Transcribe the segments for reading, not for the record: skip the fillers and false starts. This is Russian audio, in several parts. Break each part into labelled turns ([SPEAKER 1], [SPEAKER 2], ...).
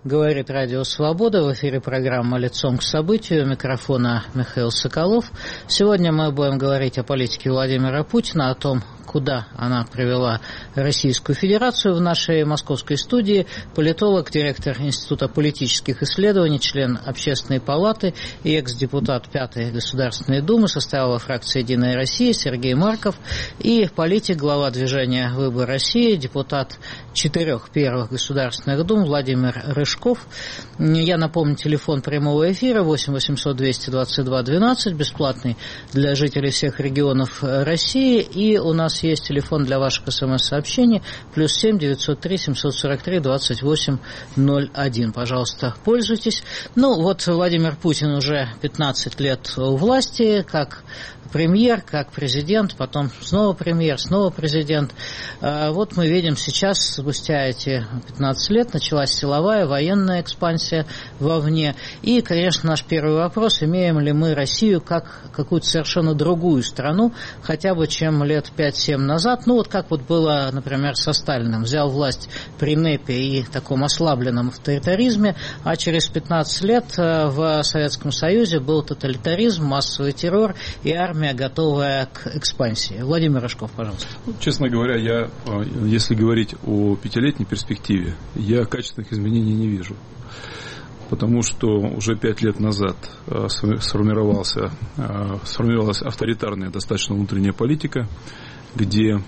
[SPEAKER 1] Говорит Радио Свобода. В эфире программа «Лицом к событию». У микрофона Михаил Соколов. Сегодня мы будем говорить о политике Владимира Путина, о том, куда она привела Российскую Федерацию. В нашей московской студии политолог, директор Института политических исследований, член Общественной палаты и экс-депутат 5-й Государственной Думы, состоял во фракции «Единая Россия» Сергей Марков, и политик, глава движения «Выбор России», депутат 4 первых Государственных Дум Владимир Рыжков. Я напомню, телефон прямого эфира 8 800 222 12, бесплатный для жителей всех регионов России, и у нас есть телефон для ваших СМС-сообщений +7 903 743 28 01. Пожалуйста, пользуйтесь. Ну, вот Владимир Путин уже 15 лет у власти, как премьер, как президент, потом снова премьер, снова президент. Вот мы видим сейчас, спустя эти 15 лет, началась силовая, военная экспансия вовне. И, конечно, наш первый вопрос: имеем ли мы Россию как какую-то совершенно другую страну, хотя бы чем лет 5-7 назад? Ну, вот как вот было, например, со Сталиным. Взял власть при НЭПе и таком ослабленном авторитаризме, а через 15 лет в Советском Союзе был тоталитаризм, массовый террор и армия, готовая к экспансии. Владимир Рыжков, пожалуйста.
[SPEAKER 2] Честно говоря, если говорить о 5-летней перспективе, я качественных изменений не вижу. Потому что уже 5 лет назад сформировалась авторитарная достаточно внутренняя политика, где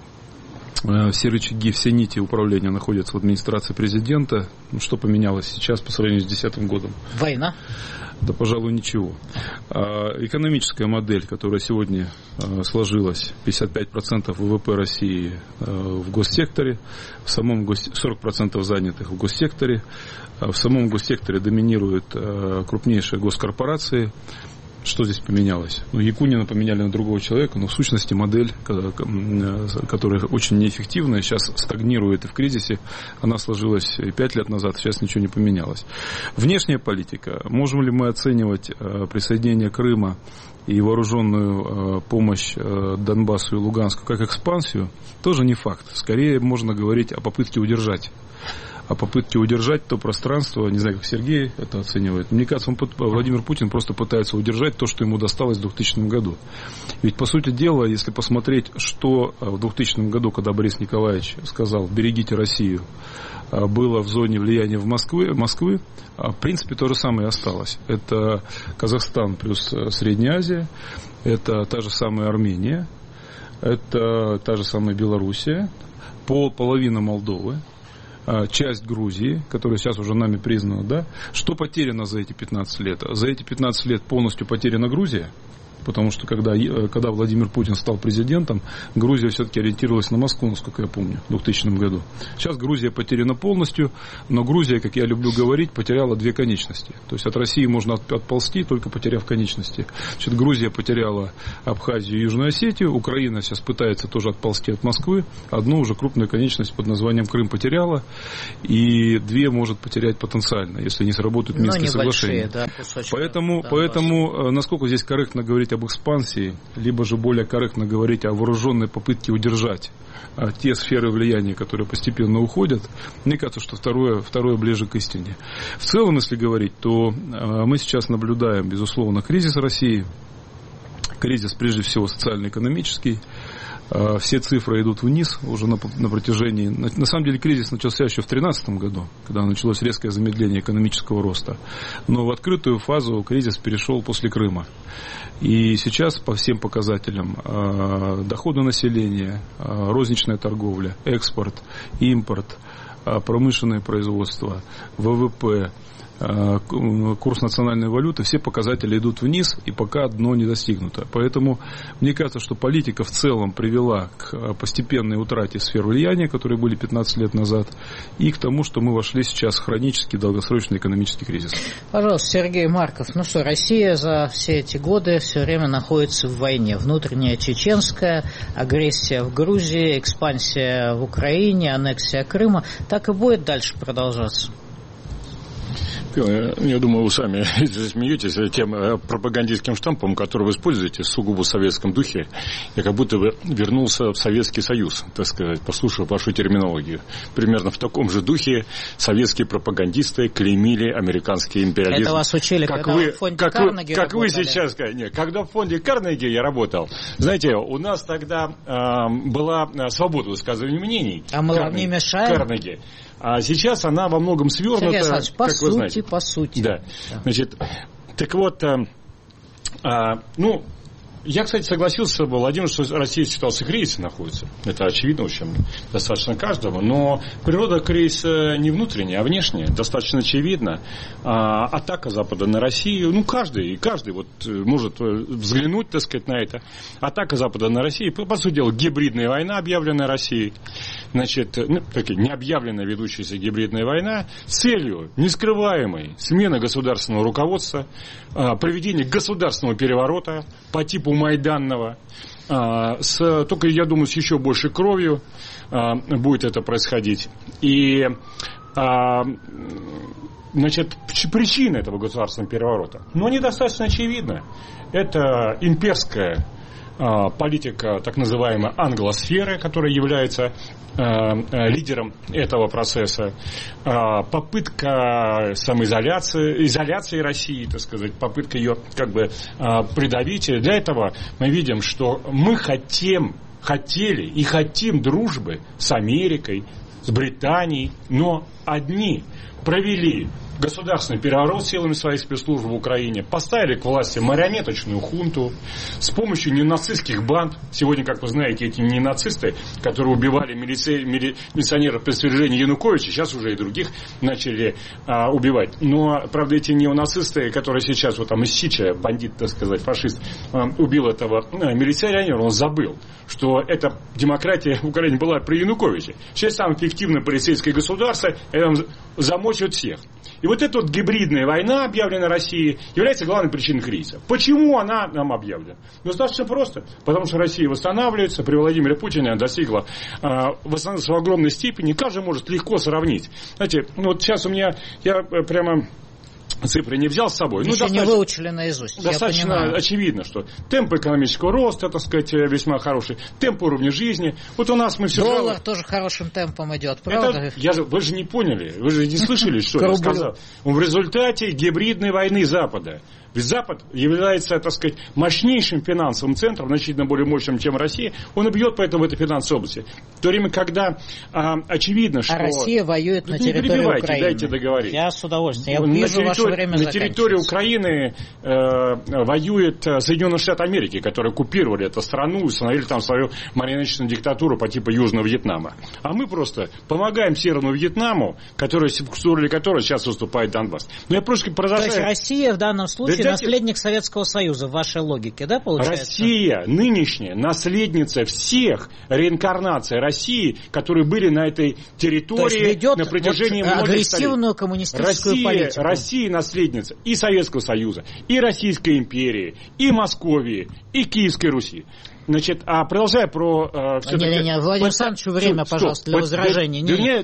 [SPEAKER 2] все рычаги, все нити управления находятся в администрации президента. Что поменялось сейчас по сравнению с 2010 годом?
[SPEAKER 1] Война?
[SPEAKER 2] Да, пожалуй, ничего. Экономическая модель, которая сегодня сложилась, 55% ВВП России в госсекторе, в самом 40% занятых в госсекторе, в самом госсекторе доминируют крупнейшие госкорпорации. Что здесь поменялось? Ну, Якунина поменяли на другого человека, но в сущности модель, которая очень неэффективная, сейчас стагнирует и в кризисе. Она сложилась 5 лет назад, сейчас ничего не поменялось. Внешняя политика. Можем ли мы оценивать присоединение Крыма и вооруженную помощь Донбассу и Луганску как экспансию? Тоже не факт. Скорее можно говорить о попытке удержать. О попытке удержать то пространство, не знаю, как Сергей это оценивает. Мне кажется, Владимир Путин просто пытается удержать то, что ему досталось в 2000 году. Ведь, по сути дела, если посмотреть, что в 2000 году, когда Борис Николаевич сказал «берегите Россию», было в зоне влияния в Москвы, в принципе, то же самое и осталось. Это Казахстан плюс Средняя Азия, это та же самая Армения, это та же самая Белоруссия, половина Молдовы, часть Грузии, которая сейчас уже нами признана, да? Что потеряно за эти 15 лет? За эти 15 лет полностью потеряна Грузия, потому что когда Владимир Путин стал президентом, Грузия все-таки ориентировалась на Москву, насколько я помню, в 2000 году. Сейчас Грузия потеряна полностью, но Грузия, как я люблю говорить, потеряла 2 конечности. То есть от России можно отползти, только потеряв конечности. Значит, Грузия потеряла Абхазию и Южную Осетию, Украина сейчас пытается тоже отползти от Москвы, одну уже крупную конечность под названием Крым потеряла, и 2 может потерять потенциально, если не сработают Минские соглашения. Да, поэтому насколько здесь корректно говорить об экспансии, либо же более корректно говорить о вооруженной попытке удержать те сферы влияния, которые постепенно уходят, мне кажется, что второе ближе к истине. В целом, если говорить, то мы сейчас наблюдаем, безусловно, кризис России, кризис прежде всего социально-экономический. Все цифры идут вниз уже на протяжении... На самом деле кризис начался еще в 2013 году, когда началось резкое замедление экономического роста. Но в открытую фазу кризис перешел после Крыма. И сейчас по всем показателям доходы населения, розничная торговля, экспорт, импорт, промышленное производство, ВВП, курс национальной валюты, все показатели идут вниз, и пока дно не достигнуто. Поэтому мне кажется, что политика в целом привела к постепенной утрате сфер влияния, которые были 15 лет назад, и к тому, что мы вошли сейчас в хронический долгосрочный экономический кризис.
[SPEAKER 1] Пожалуйста, Сергей Марков. Ну что, Россия за все эти годы все время находится в войне. Внутренняя чеченская, агрессия в Грузии, экспансия в Украине, аннексия Крыма. Так и будет дальше продолжаться?
[SPEAKER 3] Я думаю, вы сами смеетесь тем пропагандистским штампом, который вы используете в сугубо советском духе. Я как будто бы вернулся в Советский Союз, так сказать, послушав вашу терминологию. Примерно в таком же духе советские пропагандисты клеймили американский империализм.
[SPEAKER 1] Это вас учили, когда вы в фонде Карнеги работали?
[SPEAKER 3] Как вы сейчас... Нет, когда в фонде Карнеги я работал, знаете, у нас тогда была свобода высказывания мнений.
[SPEAKER 1] А мы вам не мешаем?
[SPEAKER 3] Карнеги. А сейчас она во многом свернута,
[SPEAKER 1] по
[SPEAKER 3] как
[SPEAKER 1] сути,
[SPEAKER 3] вы знаете.
[SPEAKER 1] По сути.
[SPEAKER 3] Да. Значит, так вот, я, кстати, согласился с Владимиром, что Россия в ситуации кризиса находится. Это очевидно, в общем, достаточно каждому. Но природа кризиса не внутренняя, а внешняя. Достаточно очевидно. Атака Запада на Россию, каждый вот может взглянуть, так сказать, на это. Атака Запада на Россию, по сути дела, гибридная война, объявленная Россией. Значит, необъявленная ведущаяся гибридная война с целью нескрываемой смены государственного руководства, проведения государственного переворота по типу Майданного, только, я думаю, с еще большей кровью будет это происходить. И, значит, причина этого государственного переворота, недостаточно очевидна. Это имперская политика так называемой англосферы, которая является лидером этого процесса, попытка изоляции России, так сказать, попытка ее как бы придавить. И для этого мы видим, что мы хотели и хотим дружбы с Америкой, с Британией, но одни провели государственный переворот силами своих спецслужб в Украине, поставили к власти марионеточную хунту с помощью ненацистских банд. Сегодня, как вы знаете, эти ненацисты, которые убивали милиционеров при свержении Януковича, сейчас уже и других начали убивать. Но, правда, эти неонацисты, которые сейчас, вот там из Сича, бандит, так сказать, фашист, убил этого милиционера, он забыл, что эта демократия в Украине была при Януковиче. Сейчас самое эффективное полицейское государство, это замочит всех. И вот эта вот гибридная война, объявленная Россией, является главной причиной кризиса. Почему она нам объявлена? Достаточно просто. Потому что Россия восстанавливается, при Владимире Путине она достигла восстановления в огромной степени. Каждый может легко сравнить. Знаете, вот сейчас я прямо... цифры не взял с собой.
[SPEAKER 1] Еще не выучили наизусть.
[SPEAKER 3] Достаточно очевидно, что темп экономического роста, так сказать, весьма хороший, темп уровня жизни. Вот у нас мы все...
[SPEAKER 1] Доллар тоже хорошим темпом идет, правда?
[SPEAKER 3] Вы же не поняли, вы же не слышали, что я сказал. В результате гибридной войны Запада. Ведь Запад является, так сказать, мощнейшим финансовым центром, значительно более мощным, чем Россия. Он и бьет поэтому в этой финансовой области. В то время, когда очевидно, что...
[SPEAKER 1] А Россия воюет на территории Украины.
[SPEAKER 3] Дайте договорить.
[SPEAKER 1] Я с удовольствием. Я вижу, ваше время заканчивается.
[SPEAKER 3] На территории Украины воюет Соединенные Штаты Америки, которые оккупировали эту страну и установили там свою марионеточную диктатуру по типу Южного Вьетнама. А мы просто помогаем Северному Вьетнаму, в сторону которого сейчас выступает Донбасс. Но я просто продолжаю...
[SPEAKER 1] То есть Россия в данном случае наследник Советского Союза, в вашей лоgiке, да, получается?
[SPEAKER 3] Россия нынешняя наследница всех реинкарнаций России, которые были на этой территории на протяжении многих столетий.
[SPEAKER 1] Агрессивную коммунистическую политику.
[SPEAKER 3] Россия наследница и Советского Союза, и Российской империи, и Московии, и Киевской Руси. Значит, продолжая про...
[SPEAKER 1] Не, Владимир Александрович, время, пожалуйста, для возражений.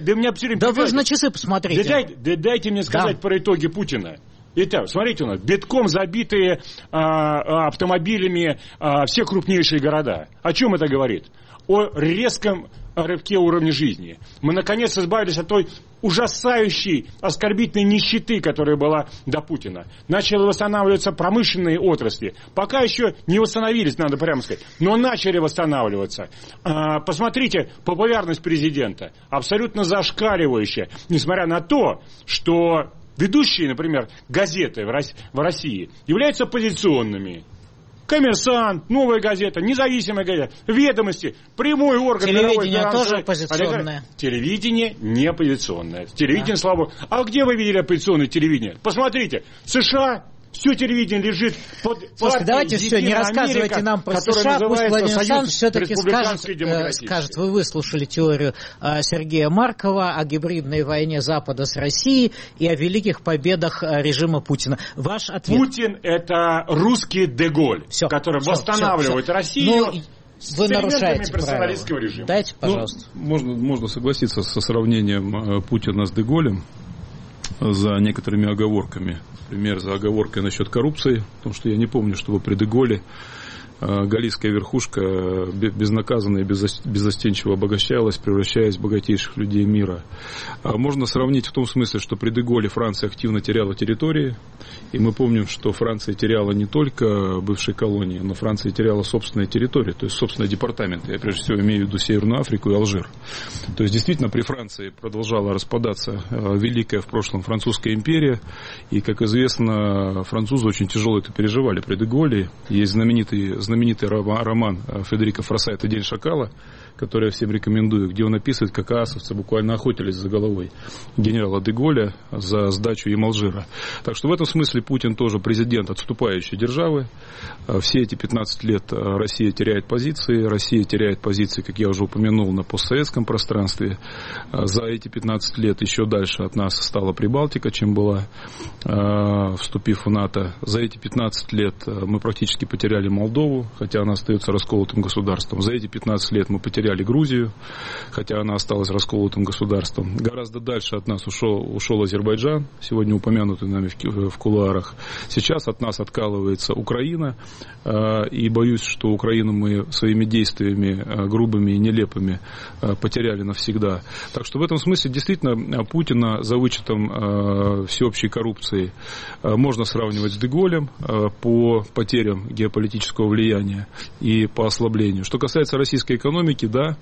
[SPEAKER 1] Да вы же на часы посмотрите.
[SPEAKER 3] Дайте мне сказать про итоги Путина. Итак, смотрите, у нас битком забитые автомобилями все крупнейшие города. О чем это говорит? О резком рывке уровня жизни. Мы, наконец, избавились от той ужасающей, оскорбительной нищеты, которая была до Путина. Начали восстанавливаться промышленные отрасли. Пока еще не восстановились, надо прямо сказать, но начали восстанавливаться. Посмотрите, популярность президента абсолютно зашкаливающая, несмотря на то, что ведущие, например, газеты в России являются оппозиционными. «Коммерсант», «Новая газета», «Независимая газета», «Ведомости», прямой орган...
[SPEAKER 1] Телевидение тоже оппозиционное.
[SPEAKER 3] Телевидение не оппозиционное. Телевидение, слава богу. А где вы видели оппозиционное телевидение? Посмотрите, США... Все телевидение лежит под партией.
[SPEAKER 1] Давайте все, не рассказывайте нам про США. Пусть Владимир Александрович все-таки скажет, вы выслушали теорию Сергея Маркова о гибридной войне Запада с Россией и о великих победах режима Путина. Ваш ответ.
[SPEAKER 3] Путин – это русский Де-Голь, который восстанавливает Россию.
[SPEAKER 1] Вы нарушаете правила.
[SPEAKER 3] Режима.
[SPEAKER 1] Дайте, пожалуйста.
[SPEAKER 2] Можно согласиться со сравнением Путина с Де-Голем. за некоторыми оговорками. Например, за оговоркой насчет коррупции, потому что я не помню, чтобы при де Голле галлийская верхушка безнаказанно и беззастенчиво обогащалась, превращаясь в богатейших людей мира. Можно сравнить в том смысле, что при де Голле Франция активно теряла территории, и мы помним, что Франция теряла не только бывшие колонии, но Франция теряла собственные территории, то есть собственные департаменты. Я прежде всего имею в виду Северную Африку и Алжир. То есть действительно при Франции продолжала распадаться великая в прошлом французская империя, и, как известно, французы очень тяжело это переживали при де Голле. Есть знаменитый роман Фредерика Форсайта «День шакала», который я всем рекомендую, где он описывает, как аасовцы буквально охотились за головой генерала де Голля за сдачу им Алжира. Так что в этом смысле Путин тоже президент отступающей державы. Все эти 15 лет Россия теряет позиции, как я уже упомянул, на постсоветском пространстве. За эти 15 лет еще дальше от нас стала Прибалтика, чем была, вступив в НАТО. За эти 15 лет мы практически потеряли Молдову, хотя она остается расколотым государством. За эти 15 лет мы потеряли Грузию, хотя она осталась расколотым государством. Гораздо дальше от нас ушел Азербайджан, сегодня упомянутый нами в кулуарах. Сейчас от нас откалывается Украина, и боюсь, что Украину мы своими действиями грубыми и нелепыми потеряли навсегда. Так что в этом смысле действительно Путина, за вычетом всеобщей коррупции, можно сравнивать с де Голлем по потерям геополитического влияния и по ослаблению. Что касается российской экономики, да,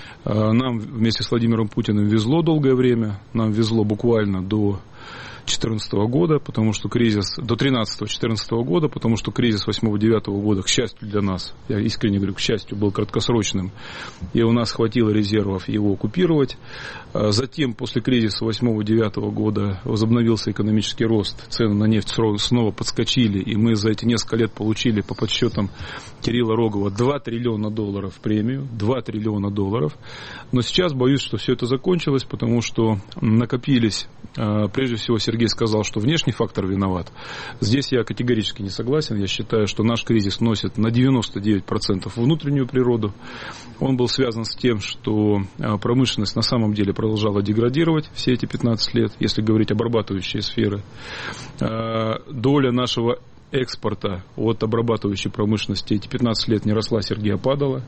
[SPEAKER 2] нам вместе с Владимиром Путиным везло долгое время, нам везло буквально до 2014 года, потому что кризис, до 13-14 года, потому что кризис 8-9 года, к счастью для нас, я искренне говорю, к счастью, был краткосрочным, и у нас хватило резервов его оккупировать. Затем, после кризиса 8-9 года, возобновился экономический рост, цены на нефть снова подскочили, и мы за эти несколько лет получили, по подсчетам Кирилла Рогова, $2 триллиона премию, $2 триллиона. Но сейчас боюсь, что все это закончилось, потому что накопились, прежде всего, Сергей сказал, что внешний фактор виноват. Здесь я категорически не согласен. Я считаю, что наш кризис носит на 99% внутреннюю природу. Он был связан с тем, что промышленность на самом деле продолжала деградировать все эти 15 лет, если говорить об обрабатывающей сфере. Доля нашего экспорта от обрабатывающей промышленности эти 15 лет не росла, Сергей, а падала.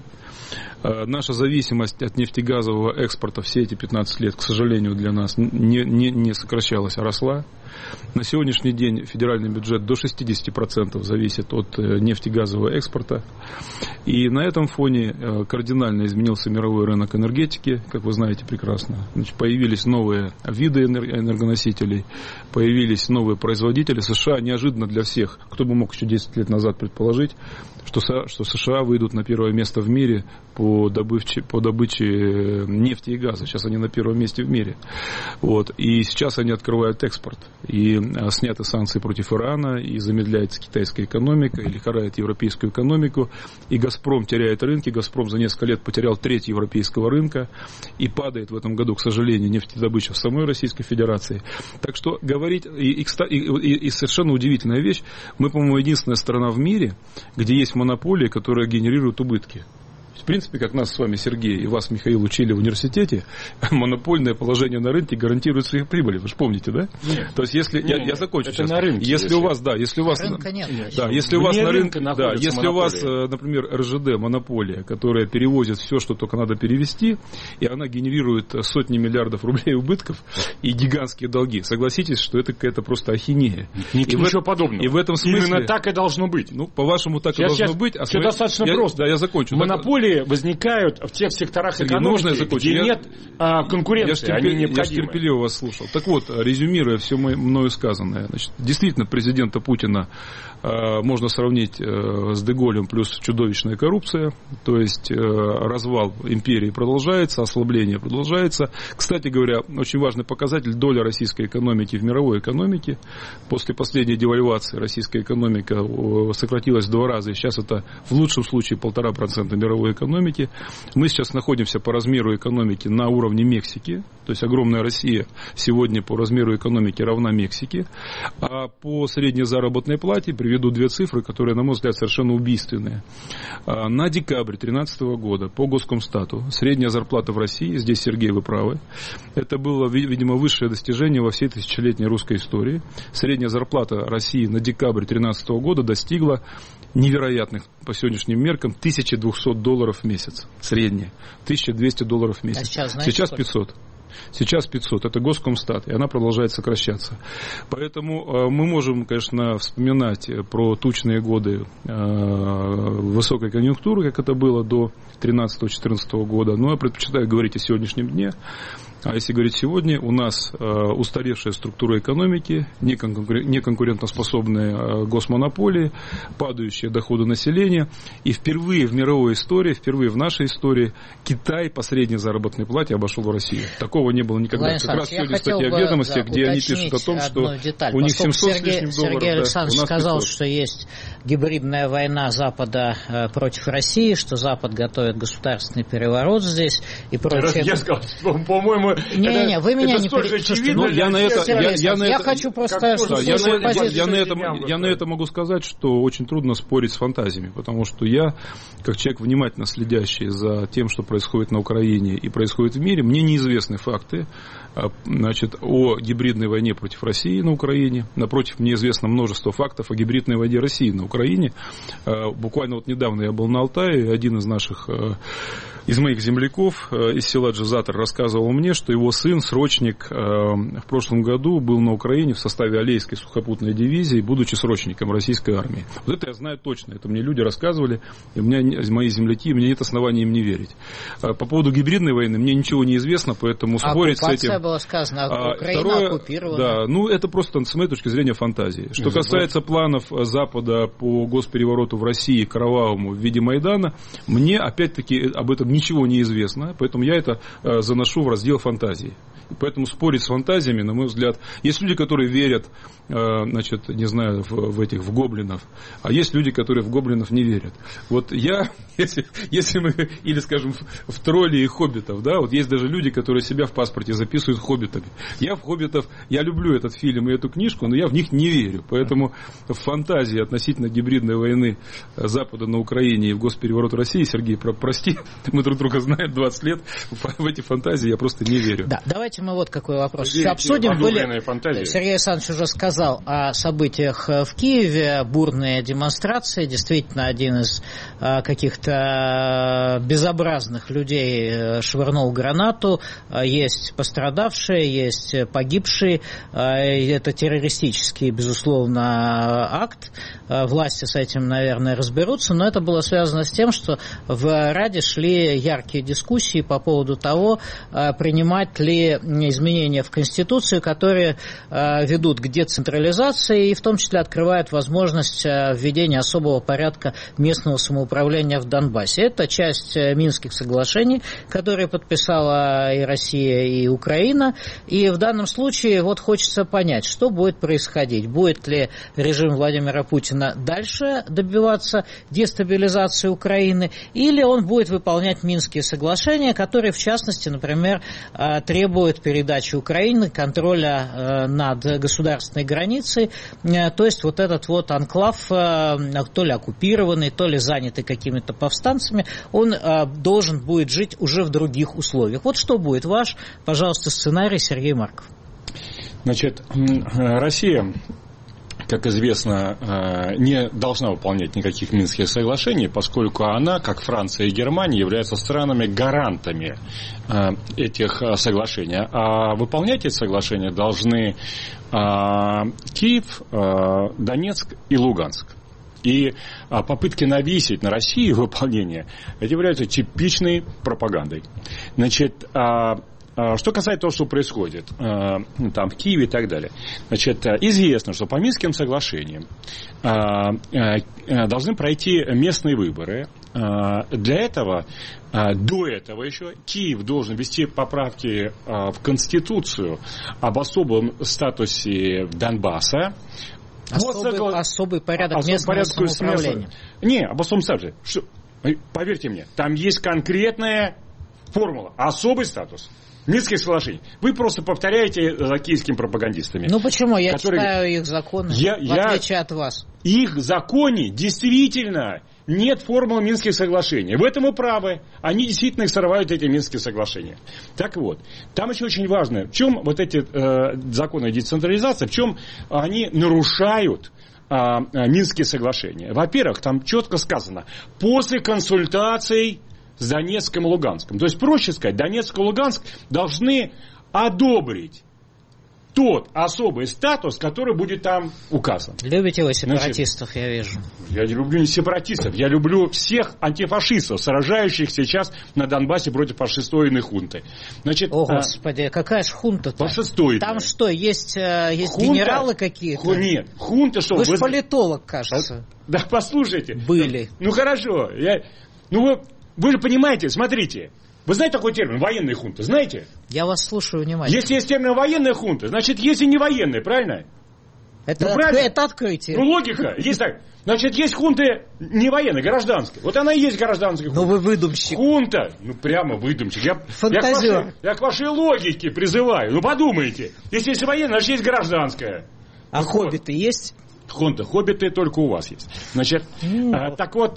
[SPEAKER 2] Наша зависимость от нефтегазового экспорта все эти 15 лет, к сожалению, для нас не сокращалась, а росла. На сегодняшний день федеральный бюджет до 60% зависит от нефтегазового экспорта. И на этом фоне кардинально изменился мировой рынок энергетики, как вы знаете прекрасно. Значит, появились новые виды энергоносителей, появились новые производители. США неожиданно для всех, кто бы мог еще 10 лет назад предположить, что США выйдут на первое место в мире по добыче нефти и газа. Сейчас они на первом месте в мире. Вот. И сейчас они открывают экспорт. И сняты санкции против Ирана, и замедляется китайская экономика, и лихорадит европейскую экономику. И «Газпром» теряет рынки. «Газпром» за несколько лет потерял треть европейского рынка. И падает в этом году, к сожалению, нефтедобыча в самой Российской Федерации. Так что говорить... И совершенно удивительная вещь. Мы, по-моему, единственная страна в мире, где есть монополии, которые генерируют убытки. В принципе, как нас с вами, Сергей, и вас, Михаил, учили в университете, монопольное положение на рынке гарантирует свои прибыли. Вы же помните, да?
[SPEAKER 3] Нет.
[SPEAKER 2] То есть, если... Я закончу
[SPEAKER 3] это
[SPEAKER 2] сейчас.
[SPEAKER 3] На рынке.
[SPEAKER 2] Если у вас, да, если у вас...
[SPEAKER 1] Рынка нет.
[SPEAKER 2] Да, если у вас на рынке...
[SPEAKER 3] Да,
[SPEAKER 2] если у вас, например, РЖД, монополия, которая перевозит все, что только надо перевести, и она генерирует сотни миллиардов рублей убытков и гигантские долги, согласитесь, что это какая-то просто ахинея.
[SPEAKER 3] Ничего подобного.
[SPEAKER 2] И в этом смысле...
[SPEAKER 3] Именно так и должно быть.
[SPEAKER 2] Ну, по-вашему, так и должно быть.
[SPEAKER 3] Все достаточно просто.
[SPEAKER 2] Да, я закончу.
[SPEAKER 3] Монополии возникают в тех секторах экономики, где нет конкуренции, они необходимы.
[SPEAKER 2] Я же терпеливо вас слушал. Так вот, резюмируя все мною сказанное, значит, действительно, президента Путина можно сравнить с де Голлем плюс чудовищная коррупция, то есть развал империи продолжается, ослабление продолжается. Кстати говоря, очень важный показатель — доля российской экономики в мировой экономике. После последней девальвации российская экономика сократилась в 2 раза, и сейчас это в лучшем случае 1,5% мировой мировой экономики. Мы сейчас находимся по размеру экономики на уровне Мексики. То есть огромная Россия сегодня по размеру экономики равна Мексике. А по средней заработной плате приведу две цифры, которые, на мой взгляд, совершенно убийственные. На декабрь 2013 года по Госкомстату средняя зарплата в России, здесь, Сергей, вы правы, это было, видимо, высшее достижение во всей тысячелетней русской истории. Средняя зарплата России на декабрь 2013 года достигла невероятных по сегодняшним меркам $1200 в месяц. Средняя. $1200 в месяц. Сейчас 500. Сейчас 500, это Госкомстат, и она продолжает сокращаться. Поэтому мы можем, конечно, вспоминать про тучные годы высокой конъюнктуры, как это было до 2013-2014 года, но я предпочитаю говорить о сегодняшнем дне. А если говорить сегодня, у нас устаревшая структура экономики, неконкурентоспособные госмонополии, падающие доходы населения. И впервые в мировой истории, впервые в нашей истории Китай по средней заработной плате обошел Россию. Такого не было никогда.
[SPEAKER 1] Владимир
[SPEAKER 2] как раз сегодня статья в «Ведомостях», где они пишут о том, что
[SPEAKER 1] деталь.
[SPEAKER 2] у них 700 с лишним долларов.
[SPEAKER 1] Сергей Александрович сказал,
[SPEAKER 2] 500.
[SPEAKER 1] что есть гибридная война Запада против России, что Запад готовит государственный переворот здесь и прочее.
[SPEAKER 3] Я сказал, по-моему,
[SPEAKER 1] Не-не-не, вы меня не
[SPEAKER 3] перебивайте.
[SPEAKER 1] Я хочу просто...
[SPEAKER 2] Я на это могу сказать, что очень трудно спорить с фантазиями, потому что я, как человек, внимательно следящий за тем, что происходит на Украине и происходит в мире, мне неизвестны факты, значит, о гибридной войне против России на Украине. Напротив, мне известно множество фактов о гибридной войне России на Украине. Буквально вот недавно я был на Алтае, и один из моих земляков из села Джизатор рассказывал мне, что его сын, срочник, в прошлом году был на Украине в составе Алейской сухопутной дивизии, будучи срочником российской армии. Вот это я знаю точно, это мне люди рассказывали, и у меня мои земляки, у меня нет оснований им не верить. По поводу гибридной войны мне ничего не известно, поэтому спорить с этим...
[SPEAKER 1] было сказано, Украина
[SPEAKER 2] второе,
[SPEAKER 1] оккупирована.
[SPEAKER 2] Да, это просто, с моей точки зрения, фантазии. Что касается планов Запада по госперевороту в России, кровавому в виде Майдана, мне, опять-таки, об этом ничего не известно, поэтому я это заношу в раздел фантазии. Поэтому спорить с фантазиями, на мой взгляд, есть люди, которые верят, значит, не знаю, в гоблинов, а есть люди, которые в гоблинов не верят. Вот я, если мы, или, скажем, в троллей и хоббитов, да, вот есть даже люди, которые себя в паспорте записывают хоббитами. Я в хоббитов, я люблю этот фильм и эту книжку, но я в них не верю. Поэтому в фантазии относительно гибридной войны Запада на Украине и в госпереворот России, Сергей, прости, мы друг друга знаем 20 лет, в эти фантазии я просто не верю.
[SPEAKER 1] Да, давайте мы вот какой вопрос обсудим. Сергей Александрович уже сказал о событиях в Киеве, бурные демонстрации, действительно один из каких-то безобразных людей швырнул гранату, есть пострадавшие, есть погибшие, это террористический, безусловно, акт, власти с этим, наверное, разберутся, но это было связано с тем, что в Раде шли яркие дискуссии по поводу того, принимать ли изменения в Конституцию, которые ведут к децентрализации и в том числе открывают возможность введения особого порядка местного самоуправления в Донбассе. Это часть Минских соглашений, которые подписала и Россия, и Украина. И в данном случае вот хочется понять, что будет происходить. Будет ли режим Владимира Путина дальше добиваться дестабилизации Украины, или он будет выполнять Минские соглашения, которые, в частности, например, требуют передачи Украины, контроля над государственной границей, то есть вот этот вот анклав, то ли оккупированный, то ли занятый какими-то повстанцами, он должен будет жить уже в других условиях. Вот что будет ваш, пожалуйста, сценарий, Сергей Марков?
[SPEAKER 3] Значит, Россия, как известно, не должна выполнять никаких Минских соглашений, поскольку она, как Франция и Германия, являются странами-гарантами этих соглашений. А выполнять эти соглашения должны Киев, Донецк и Луганск. И попытки навесить на Россию выполнение являются типичной пропагандой. Значит, что касается того, что происходит там в Киеве и так далее. Значит, известно, что по Минским соглашениям должны пройти местные выборы. Для этого, до этого еще, Киев должен ввести поправки в Конституцию об особом статусе Донбасса.
[SPEAKER 1] Особый порядок местного самоуправления.
[SPEAKER 3] Не, об особом статусе. Поверьте мне, там есть конкретная формула, особый статус. Минских соглашений. Вы просто повторяете за киевскими пропагандистами.
[SPEAKER 1] Ну почему? Я читаю их законы, в отличие от вас.
[SPEAKER 3] Их законе действительно нет формулы Минских соглашений. В этом и правы. Они действительно их срывают, эти Минские соглашения. Так вот, там еще очень важно, в чем вот эти законы децентрализации, в чем они нарушают Минские соглашения. Во-первых, там четко сказано, после консультаций с Донецком и Луганском. То есть, проще сказать, Донецк и Луганск должны одобрить тот особый статус, который будет там указан.
[SPEAKER 1] Любите вы сепаратистов, я вижу.
[SPEAKER 3] Я не люблю не сепаратистов, я люблю всех антифашистов, сражающих сейчас на Донбассе против фашистоидной хунты. Значит,
[SPEAKER 1] о, Господи, какая же хунта-то?
[SPEAKER 3] Фашистоидная.
[SPEAKER 1] Там что, есть генералы какие-то?
[SPEAKER 3] Нет, хунта что?
[SPEAKER 1] Вы же политолог, кажется.
[SPEAKER 3] Да, послушайте.
[SPEAKER 1] Были.
[SPEAKER 3] Ну, хорошо. Вы же понимаете, смотрите. Вы знаете такой термин военная хунта? Знаете?
[SPEAKER 1] Я вас слушаю внимательно.
[SPEAKER 3] Если есть термин военная хунта, значит, есть и не военная, правильно?
[SPEAKER 1] Это открытие.
[SPEAKER 3] Ну, логика. Есть так. Значит, есть хунты не военная, гражданская. Вот она и есть гражданская хунта.
[SPEAKER 1] Ну, вы выдумщик.
[SPEAKER 3] Хунта. Ну, прямо выдумщик.
[SPEAKER 1] Фантазер.
[SPEAKER 3] Я к вашей логике призываю. Ну, подумайте. Если есть военная, значит, есть гражданская.
[SPEAKER 1] А хоббиты есть?
[SPEAKER 3] Хоббиты только у вас есть. Значит, так вот...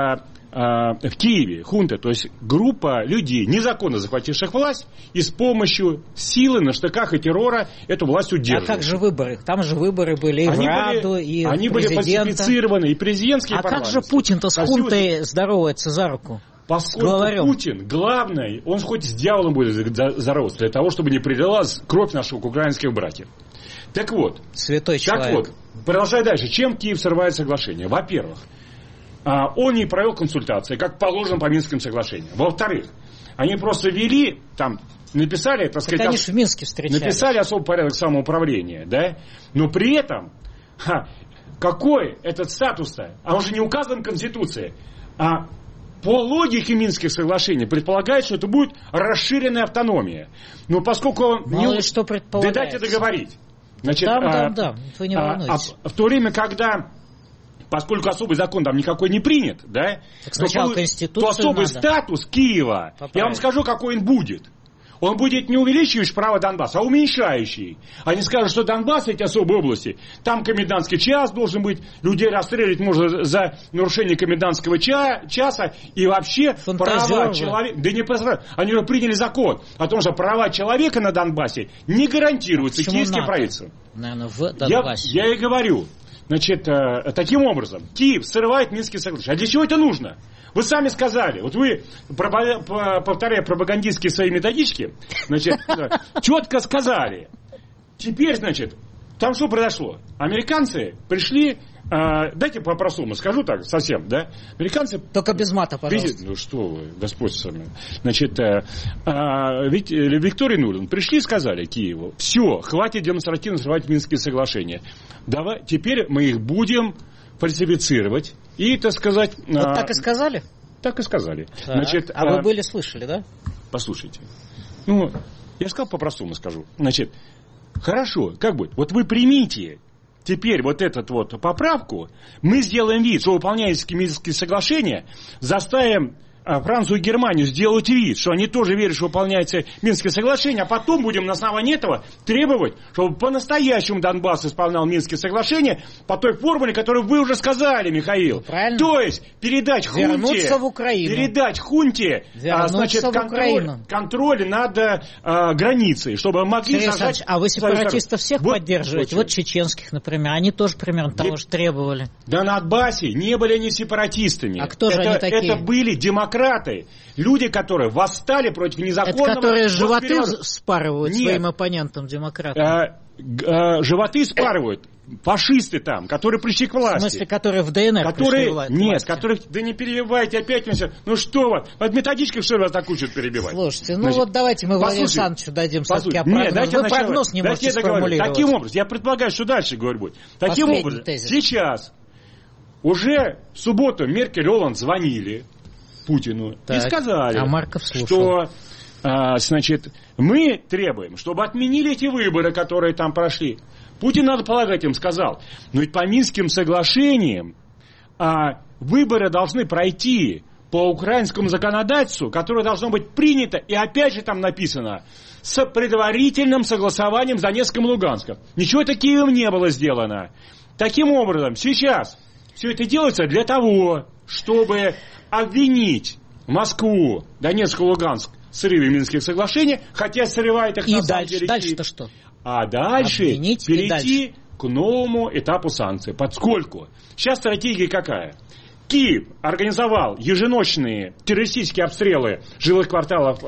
[SPEAKER 3] в Киеве хунта, то есть группа людей, незаконно захвативших власть, и с помощью силы, на штыках и террора эту власть удерживают.
[SPEAKER 1] А как же выборы? Там же выборы были и в Раду, и
[SPEAKER 3] они были фальсифицированы, и президентские, и парламентские.
[SPEAKER 1] А как же Путин-то с хунтой здоровается за руку?
[SPEAKER 3] Поскольку Путин, главное, он хоть с дьяволом будет здороваться, для того, чтобы не пролилась кровь наших украинских братьев. Так вот.
[SPEAKER 1] Святой человек.
[SPEAKER 3] Так вот, продолжай дальше. Чем Киев срывает соглашение? Во-первых, он не провел консультации, как положено по Минским соглашениям. Во-вторых, они просто ввели, там, написали, так сказать...
[SPEAKER 1] они же в Минске встречались.
[SPEAKER 3] Написали особый порядок самоуправления, да? Но при этом, какой этот статус-то? А он же не указан в Конституции. А по логике Минских соглашений предполагает, что это будет расширенная автономия. Но поскольку он...
[SPEAKER 1] Мало ли что предполагается.
[SPEAKER 3] Да дайте договорить. Значит,
[SPEAKER 1] да, вы не волнуйтесь.
[SPEAKER 3] В то время, когда... Поскольку особый закон там никакой не принят, да, то особый статус Киева, я вам скажу, какой он будет. Он будет не увеличивающий право Донбасса, а уменьшающий. Они скажут, что Донбасс, эти особые области, там комендантский час должен быть, людей расстреливать можно за нарушение комендантского часа, и вообще права человека... Да не они уже приняли закон о том, что права человека на Донбассе не гарантируются киевским правительством.
[SPEAKER 1] Наверное, в Донбассе.
[SPEAKER 3] Я и говорю. Значит, таким образом, Киев срывает Минские соглашения. А для чего это нужно? Вы сами сказали, вот вы, повторяя пропагандистские свои методички, значит, четко сказали. Теперь, значит, там что произошло? Американцы пришли, дайте по-простому скажу так, совсем, да? Американцы...
[SPEAKER 1] Только без мата, пожалуйста.
[SPEAKER 3] Ну что вы, Господь с вами. Значит, Виктория Нулин пришли и сказали Киеву, все, хватит демонстративно срывать Минские соглашения. Давай, теперь мы их будем фальсифицировать и, так сказать...
[SPEAKER 1] Вот так и сказали?
[SPEAKER 3] Так и сказали.
[SPEAKER 1] Значит, вы были слышали, да?
[SPEAKER 3] Послушайте. Ну, я сказал по-простому скажу. Значит, хорошо, как будет? Вот вы примите теперь вот эту вот поправку, мы сделаем вид, что выполняя Минские соглашения, заставим Францию и Германию сделать вид, что они тоже верят, что выполняются Минские соглашения, а потом будем на основании этого требовать, чтобы по-настоящему Донбасс исполнял Минские соглашения по той формуле, которую вы уже сказали, Михаил.
[SPEAKER 1] Правильно.
[SPEAKER 3] То есть передать хунте,
[SPEAKER 1] в Украину.
[SPEAKER 3] Значит, контроль над границей, чтобы могли сажать...
[SPEAKER 1] А вы сепаратистов всех поддерживаете? Вот чеченских, например, они тоже примерно того же требовали.
[SPEAKER 3] Да на Донбассе не были они сепаратистами.
[SPEAKER 1] А кто же они такие?
[SPEAKER 3] Это были демократы. Люди, которые восстали против незаконного...
[SPEAKER 1] Это которые животы спарывают своим оппонентам, демократам?
[SPEAKER 3] Животы спарывают. Фашисты там, которые пришли к власти.
[SPEAKER 1] В смысле, которые в ДНР пришли к власти?
[SPEAKER 3] Нет, которых... Да не перебивайте опять. Ну что вы? Под методичкой что ли вас так учат перебивать?
[SPEAKER 1] Слушайте, вот давайте мы Владимиру Александровичу дадим все-таки прогноз. Вы прогноз не можете сформулировать.
[SPEAKER 3] Таким образом, я предполагаю, что дальше говорить будет. Таким образом, сейчас уже в субботу Меркель и Оланд звонили Путину и сказали, что значит, мы требуем, чтобы отменили эти выборы, которые там прошли. Путин, надо полагать, им сказал, но ведь по Минским соглашениям выборы должны пройти по по украинскому законодательству, которое должно быть принято, и опять же там написано, с предварительным согласованием с Донецком и Луганском. Ничего таким не было сделано. Таким образом, сейчас все это делается для того, чтобы обвинить Москву, Донецк и Луганск в срыве Минских соглашений, хотя срывает их
[SPEAKER 1] и
[SPEAKER 3] на самом деле.
[SPEAKER 1] И дальше-то что?
[SPEAKER 3] А дальше
[SPEAKER 1] обвинить
[SPEAKER 3] перейти к новому этапу санкций. Поскольку сейчас стратегия какая? Киев организовал еженочные террористические обстрелы жилых кварталов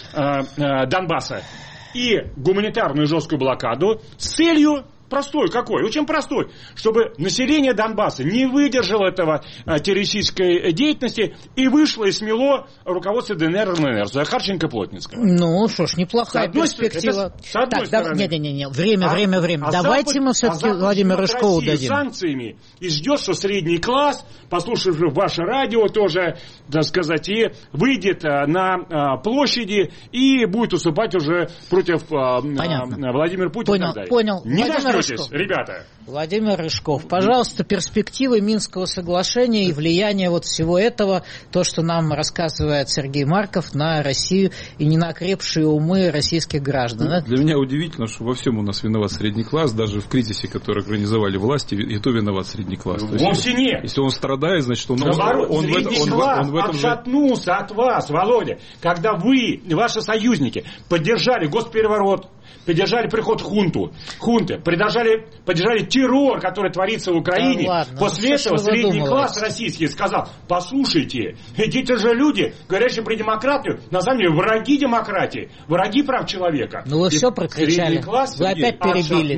[SPEAKER 3] Донбасса и гуманитарную жесткую блокаду с целью простой какой? Очень простой. Чтобы население Донбасса не выдержало этого террористической деятельности и вышло и смело руководство ДНР и ЛНР. Захарченко, Плотницкого.
[SPEAKER 1] Ну, что ж, неплохая перспектива. Не, время. Давайте мы все-таки Владимиру Рыжкову дадим.
[SPEAKER 3] Санкциями и ждет, что средний класс, послушав ваше радио тоже, так сказать, и выйдет на площади и будет уступать уже против Владимира Путина и так далее.
[SPEAKER 1] Понял.
[SPEAKER 3] Не дождетесь, ребята.
[SPEAKER 1] Владимир Рыжков, пожалуйста, перспективы Минского соглашения и влияние вот всего этого, то, что нам рассказывает Сергей Марков, на Россию и не на окрепшие умы российских граждан.
[SPEAKER 2] Для меня удивительно, что во всем у нас виноват средний класс, даже в кризисе, который организовали власти, и то виноват средний класс.
[SPEAKER 3] Вовсе нет.
[SPEAKER 2] Если он страдает, значит, он
[SPEAKER 3] средний класс отшатнулся от вас, Володя, когда вы, ваши союзники, поддержали госпереворот, поддержали приход хунты, поддержали террор, который творится в Украине.
[SPEAKER 1] Да ладно,
[SPEAKER 3] после этого средний класс российский сказал: послушайте, эти же люди, говорящие про демократию, на самом деле враги демократии, враги прав человека.
[SPEAKER 1] Ну вы все прокричали, вы опять перебили.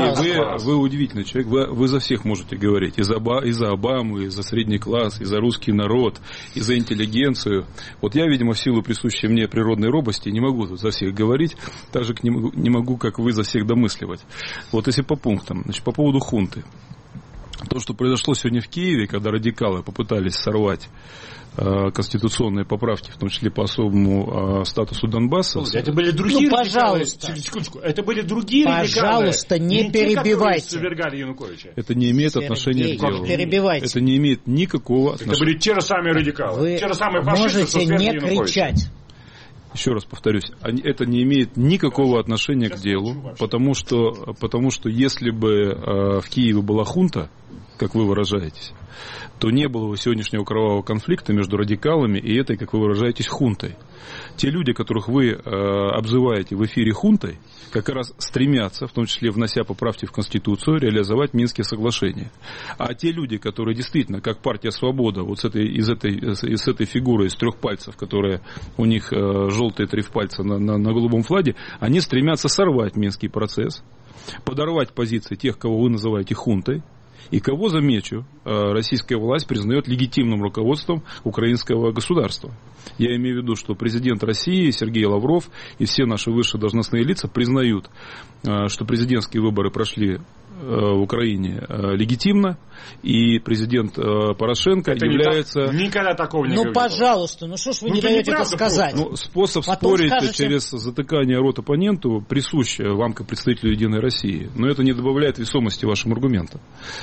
[SPEAKER 2] Вы удивительный человек, вы за всех можете говорить, и за Обаму, и за средний класс, и за русский народ, и за интеллигенцию. Вот я, видимо, в силу присущей мне природной робости не могу тут за всех говорить, так же не могу, как вы, за всех домысливать. Вот если по пунктам. Значит, по поводу хунты. То, что произошло сегодня в Киеве, когда радикалы попытались сорвать конституционные поправки, в том числе по особому статусу Донбасса.
[SPEAKER 3] Это были другие радикалы. Это были другие
[SPEAKER 1] радикалы. Пожалуйста, не перебивайте.
[SPEAKER 2] Это не имеет отношения к делу. Это не имеет никакого отношения.
[SPEAKER 3] Это были те же самые радикалы.
[SPEAKER 1] Вы
[SPEAKER 3] те же самые фашисты,
[SPEAKER 1] можете не кричать.
[SPEAKER 2] Еще раз повторюсь, это не имеет никакого отношения к делу, потому что если бы в Киеве была хунта, как вы выражаетесь, то не было бы сегодняшнего кровавого конфликта между радикалами и этой, как вы выражаетесь, хунтой. Те люди, которых вы обзываете в эфире хунтой, как раз стремятся, в том числе внося поправки в Конституцию, реализовать Минские соглашения. А те люди, которые действительно, как партия «Свобода», вот из этой фигуры из 3 пальцев, которая у них желтые 3 пальца на голубом флаге, они стремятся сорвать Минский процесс, подорвать позиции тех, кого вы называете хунтой, и кого, замечу, российская власть признает легитимным руководством украинского государства. Я имею в виду, что президент России Сергей Лавров и все наши высшие должностные лица признают, что президентские выборы прошли в Украине легитимно, и президент Порошенко это является...
[SPEAKER 3] Никогда такого не говорил.
[SPEAKER 1] Пожалуйста, что ж вы не даете это сказать?
[SPEAKER 2] Способ спорить через затыкание рот оппоненту присущ вам, как представителю Единой России, но это не добавляет весомости вашим аргументам.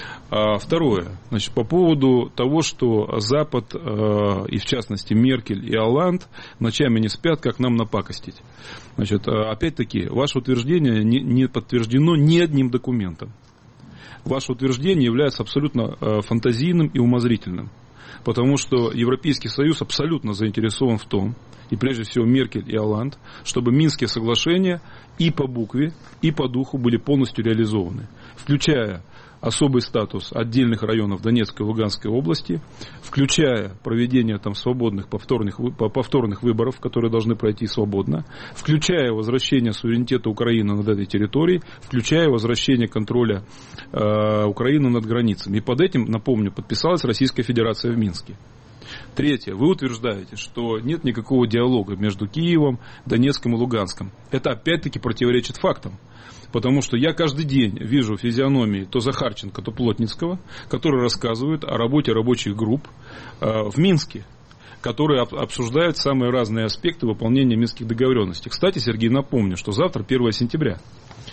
[SPEAKER 2] Второе, значит, по поводу того, что Запад, и в частности Меркель и Олланд, ночами не спят, как нам напакостить. Значит, опять-таки, ваше утверждение не подтверждено ни одним документом. Ваше утверждение является абсолютно фантазийным и умозрительным. Потому что Европейский Союз абсолютно заинтересован в том, и прежде всего Меркель и Олланд, чтобы Минские соглашения и по букве, и по духу были полностью реализованы. Включая особый статус отдельных районов Донецкой и Луганской области, включая проведение там свободных повторных выборов, которые должны пройти свободно, включая возвращение суверенитета Украины над этой территорией, включая возвращение контроля Украины над границами. И под этим, напомню, подписалась Российская Федерация в Минске. Третье. Вы утверждаете, что нет никакого диалога между Киевом, Донецком и Луганском. Это опять-таки противоречит фактам. Потому что я каждый день вижу физиономии то Захарченко, то Плотницкого, которые рассказывают о работе рабочих групп в Минске, которые обсуждают самые разные аспекты выполнения Минских договоренностей. Кстати, Сергей, напомню, что завтра 1 сентября.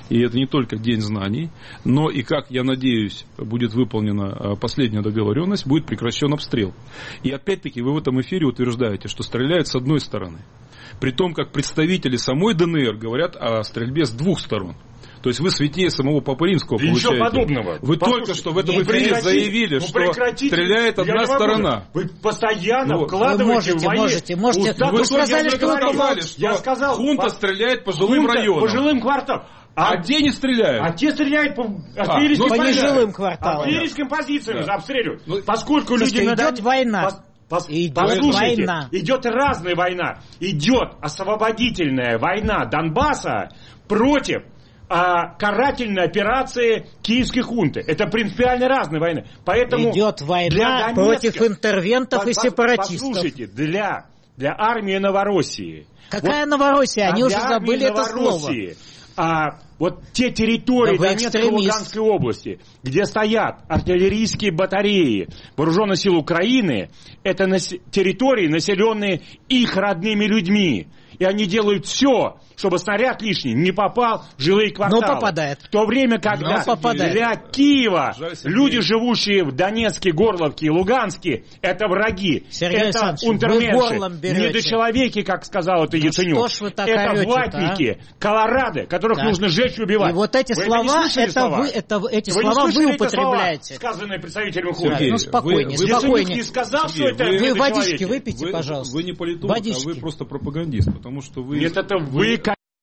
[SPEAKER 2] и это не только День знаний, но и, как я надеюсь, будет выполнена последняя договоренность, будет прекращен обстрел. И опять-таки вы в этом эфире утверждаете, что стреляют с одной стороны. При том, как представители самой ДНР говорят о стрельбе с двух сторон. То есть вы святее самого Папы Римского получаете.
[SPEAKER 3] Ничего подобного.
[SPEAKER 2] Вы только что в этом эфире заявили, что стреляет одна сторона.
[SPEAKER 3] Вы постоянно вкладываете в мои
[SPEAKER 1] можете.
[SPEAKER 2] Вы сказали, что вы сказали,
[SPEAKER 3] я сказал,
[SPEAKER 2] хунта стреляет по жилым районам.
[SPEAKER 3] По жилым кварталам.
[SPEAKER 2] А где не стреляют?
[SPEAKER 3] А те стреляют по нежилым
[SPEAKER 1] кварталам.
[SPEAKER 3] Артиллерийским позициям обстреливают. Поскольку люди...
[SPEAKER 1] Идет война.
[SPEAKER 3] Послушайте, идет разная война. Идет освободительная война Донбасса против карательной операции киевской хунты. Это принципиально разная война. Поэтому
[SPEAKER 1] идет война против интервентов и сепаратистов.
[SPEAKER 3] Послушайте, для армии Новороссии.
[SPEAKER 1] Какая Новороссия? Они уже забыли это слово.
[SPEAKER 3] Вот те территории Донецкой и Луганской области, где стоят артиллерийские батареи вооруженных сил Украины, это территории, населенные их родными людьми. И они делают все, чтобы снаряд лишний не попал в жилые кварталы.
[SPEAKER 1] Но попадает.
[SPEAKER 3] В то время, когда для Киева люди, живущие в Донецке, Горловке и Луганске, это враги.
[SPEAKER 1] Сергей
[SPEAKER 3] это унтерменши, недочеловеки, как сказал это Яценюк. Это ватники, колорадо, которых нужно сжечь и убивать.
[SPEAKER 1] И вот эти слова, эти слова вы употребляете.
[SPEAKER 3] Сказанные представителями хунты.
[SPEAKER 1] Ну, спокойнее.
[SPEAKER 3] Яценюк не сказал, что это
[SPEAKER 1] вы водички выпейте, пожалуйста.
[SPEAKER 2] Вы не политолог, а вы просто пропагандист. Потому что вы...
[SPEAKER 3] Нет, это вы...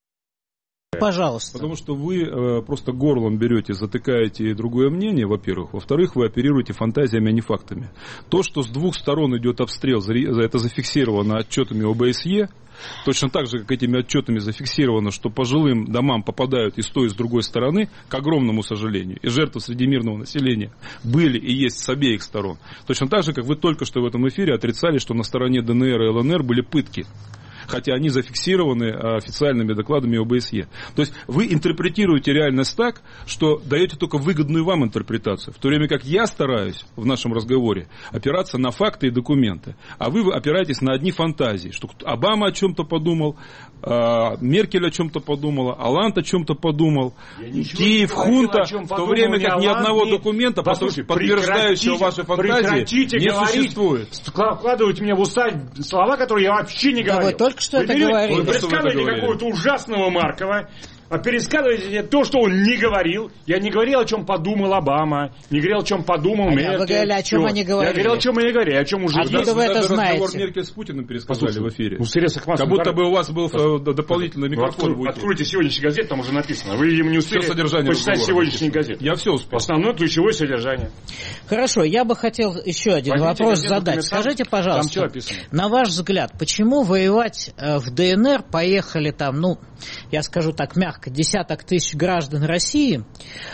[SPEAKER 1] Пожалуйста.
[SPEAKER 2] Потому что вы просто горлом берете, затыкаете другое мнение, во-первых. Во-вторых, вы оперируете фантазиями, а не фактами. То, что с двух сторон идет обстрел, это зафиксировано отчетами ОБСЕ. Точно так же, как этими отчетами зафиксировано, что по жилым домам попадают и с той, и с другой стороны, к огромному сожалению. И жертвы среди мирного населения были и есть с обеих сторон. Точно так же, как вы только что в этом эфире отрицали, что на стороне ДНР и ЛНР были пытки. Хотя они зафиксированы официальными докладами ОБСЕ. То есть вы интерпретируете реальность так, что даете только выгодную вам интерпретацию. В то время как я стараюсь в нашем разговоре опираться на факты и документы. А вы опираетесь на одни фантазии. Что Обама о чем-то подумал, Меркель о чем-то подумала, Оланд о чем-то подумал, Киев, хунта. В то время как ни одного документа, подтверждающего ваши фантазии, не существует.
[SPEAKER 3] Вкладывайте мне в уста слова, которые я вообще не говорил.
[SPEAKER 1] Только что это говорили.
[SPEAKER 3] Вы пересказываете какого-то ужасного Маркова, пересказываете то, что он не говорил. Я не говорил, о чем подумал Обама, не говорил, о чем подумал Меркель.
[SPEAKER 1] Вы говорили, о чем они говорили.
[SPEAKER 3] Я говорил, о чем они говорили, о чем уже...
[SPEAKER 1] Откуда вы это знаете?
[SPEAKER 2] Разговор Меркель с Путиным пересказали в эфире.
[SPEAKER 3] Как
[SPEAKER 2] будто бы у вас был дополнительный микрофон.
[SPEAKER 3] Откройте сегодняшний газет, там уже написано. Вы ему не успели почитать сегодняшний газет.
[SPEAKER 2] Я все успел.
[SPEAKER 3] Основное ключевое содержание.
[SPEAKER 1] Хорошо, я бы хотел еще один вопрос задать. Скажите, пожалуйста, на ваш взгляд, почему воевать в ДНР поехали там, я скажу так мягко, десяток тысяч граждан России,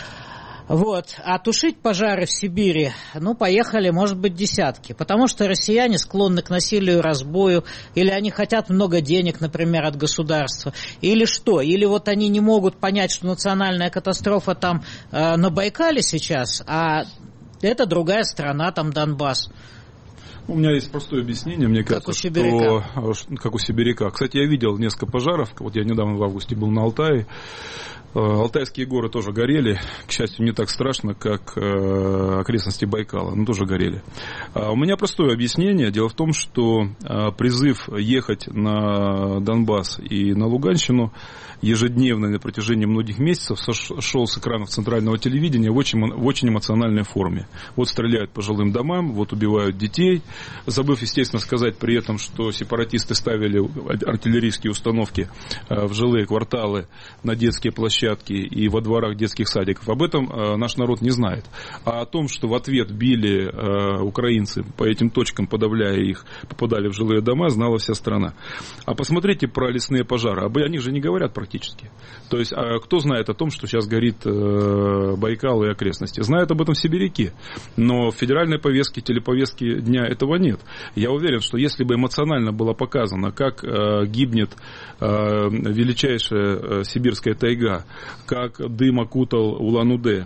[SPEAKER 1] а тушить пожары в Сибири, поехали, может быть, десятки, потому что россияне склонны к насилию и разбою, или они хотят много денег, например, от государства, или что, или они не могут понять, что национальная катастрофа там на Байкале сейчас, а это другая страна, там Донбасс.
[SPEAKER 2] У меня есть простое объяснение, мне кажется, что как у сибиряка. Кстати, я видел несколько пожаров. Я недавно в августе был на Алтае. Алтайские горы тоже горели. К счастью, не так страшно, как окрестности Байкала, но тоже горели. У меня простое объяснение. Дело в том, что призыв ехать на Донбасс и на Луганщину ежедневно на протяжении многих месяцев шел с экранов центрального телевидения в очень эмоциональной форме. Стреляют по жилым домам, убивают детей, забыв, естественно, сказать при этом, что сепаратисты ставили артиллерийские установки в жилые кварталы, на детские площадки и во дворах детских садиков. Об этом наш народ не знает. А о том, что в ответ били украинцы по этим точкам, подавляя их, попадали в жилые дома, знала вся страна. А посмотрите про лесные пожары. О них же не говорят практически. То есть, кто знает о том, что сейчас горит Байкал и окрестности? Знают об этом сибиряки. Но в федеральной повестке, телеповестке дня этого нет. Я уверен, что если бы эмоционально было показано, как гибнет величайшая сибирская тайга, как дым окутал Улан-Удэ,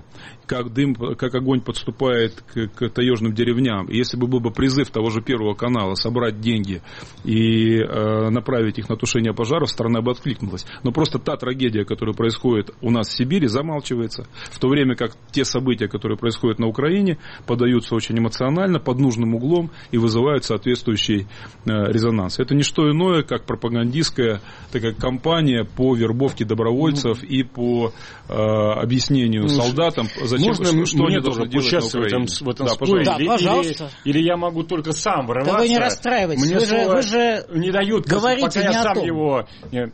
[SPEAKER 2] как дым, как огонь подступает к таежным деревням. И если бы был бы призыв того же Первого канала собрать деньги и направить их на тушение пожаров, страна бы откликнулась. Но просто та трагедия, которая происходит у нас в Сибири, замалчивается, в то время как те события, которые происходят на Украине, подаются очень эмоционально, под нужным углом и вызывают соответствующий резонанс. Это не что иное, как пропагандистская такая кампания по вербовке добровольцев и по объяснению солдатам, зачем, что они должны делать на Украине.
[SPEAKER 3] В этом споре?
[SPEAKER 1] Да, пожалуйста.
[SPEAKER 3] Или я могу только сам врываться?
[SPEAKER 1] Да вы не расстраивайтесь,
[SPEAKER 3] Мне
[SPEAKER 1] вы же
[SPEAKER 3] не дают,
[SPEAKER 1] говорите
[SPEAKER 3] пока я
[SPEAKER 1] не о
[SPEAKER 3] сам
[SPEAKER 1] том.
[SPEAKER 3] его...